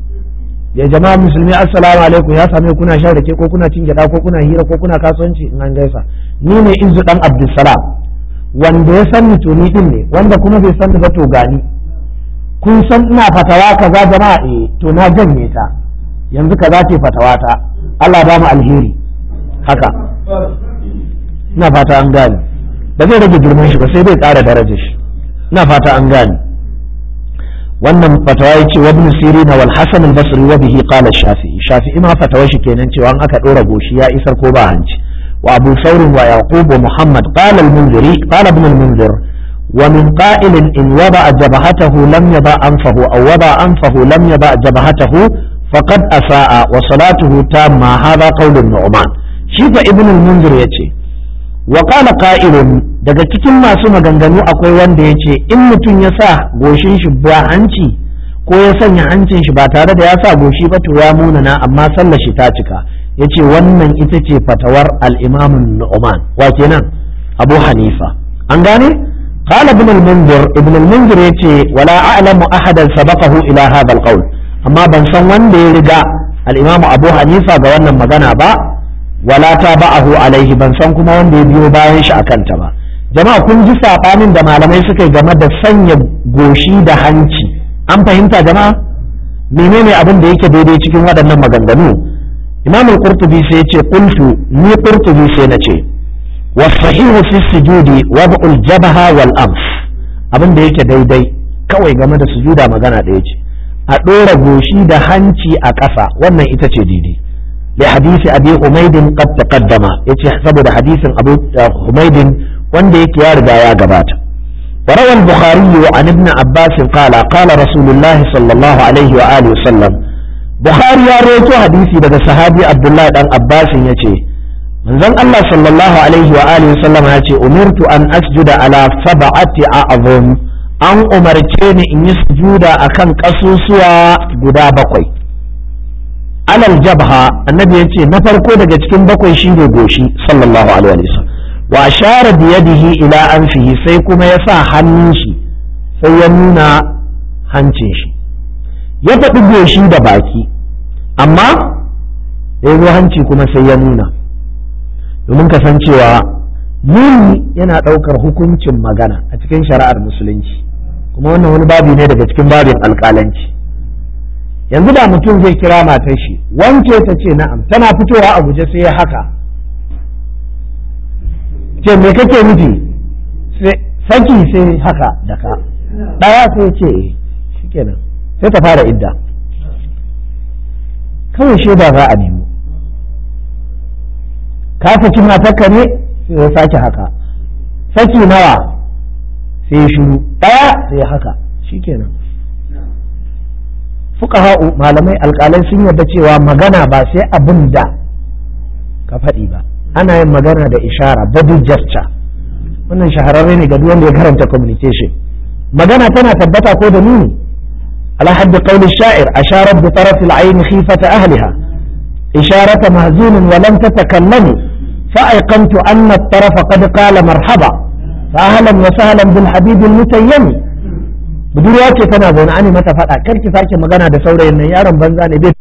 Ya jama'a musulmi, assalamu alaikum, ya same kuna shan rake ko kuna cin gyada ko kuna hira ko kuna kasuwanci in an gaisa. Ni ne Izzu dan Abdussalam, wanda ya san to ni din ne, wanda kuma bai san ba to gani. Kun san ina fatawa kaza jama'a, to na janye ta yanzu kaza ce fatawa ta, Allah ba mu alheri. Haka ina fata an gane, ba zai rage girman shi ba sai dai ƙara darajar shi. ina fata an gane. wannan fatawa yace wa ibn sirin wal hasan al basri wa bihi qala shafi'i. Shafi'i ma fatawa shi kenan cewa an aka dora goshi ya isar ko ba hanci. wa abu thawr wa yaqub wa muhammad qala al munziri qala ibn al munzir wa min qa'il in wada'a jabhatahu lam yada anfahu aw wada'a anfahu lam yada jabhatahu faqad asa'a wa salatuhu tamma. hadha qawl an-nu'man. shi fa ibn al munzir yace wa qala qa'ilun, daga cikin masu maganganu akwai wanda ya ce in mutum ya sa goshin shi ba hanci ko ya sanya hancin shi ba tare da ya sa goshi ba to ya munana amma sallar shi ta cika. ya ce wannan ita ce fatawar al-imam Nu'man, wa kenan Abu Hanifa. an gane. qala ibn al-munzir yace wala a'lamu ahadan sabaqahu ila hadha al-qawl, amma ban san wanda ya riga al-imam Abu Hanifa ga wannan magana ba, wala taba'ahu alaihi, ban san kuma wanda ya biyo bayan shi akan ta ba. jama'a kun ji sabanin da malamai suka yi game da sanya goshi da hanci. an fahimta jama'a? menene abin da yake daidai cikin waɗannan maganganu? imam al-qurtubi sai ya ce qultu, ni qurtubi sai na ce was-sahihu fi sujudi wad'u al-jabha wal anf. abin da yake daidai kawai game da sujuda magana ɗaya ce, a ɗora goshi da hanci a ƙasa, wannan ita ce daidai. لحديث أبي حميد قد تقدم، يتحسب حديث أبو حميد وان يا رجا يا جبات. وروى البخاري عن ابن عباس قال قال رسول الله صلى الله عليه وآله وسلم. بخاري رويته حديثي بدأ صحابي عبد الله بن عباس يتي من ذن الله صلى الله عليه وآله وسلم يتي أمرت أن أسجد على 7 أعظم، أن أمرتني إن يسجد أكن قصوصوا قدا بقوي. alal jabha, annabi ya ce na farko daga cikin bakwai shine goshi sallallahu alaihi wa sallam. wa ashara bi yadihi ila anfihi, sai kuma ya sa hannun shi sai ya nuna hancin shi, ya faɗi goshi da baki amma ya zo hanci kuma sai ya nuna, domin kasancewa nuni yana ɗaukar hukuncin magana a cikin shari'ar musulunci, kuma wannan wani babi ne daga cikin babin alƙalanci. yanzu da mutum zai kira matar shi wance ta ce na'am, tana fitowa a guje sai ya haka, ce me kake nufi? saki sai haka da ka ɗaya sai ce shikenan sai ta fara idda, kawai shaida za a nemo. ka saki matarka ne sai ya sake haka, saki nawa sai ya shiru, ɗaya sai haka, shikenan. fuqaha'u malamai alƙalai sun yarda cewa magana ba sai abin da ka faɗi ba, ana yin magana da ishara, body gesture. wannan shahararre ne ga duk wanda ya karanta communication. magana tana tabbata ko da nuni. ala haddi qawli sha'ir asharat bi taraf al-ayn khifata ahliha isharata mahzun wa lam tatakallamu fa ayqantu anna at-taraf qad qala marhaba fa ahlan wa sahlan bil habib al-mutayyim. budurwa ce tana zaune ani mata faɗa kar ki sake magana da saurayin nan, yaron banza ne bai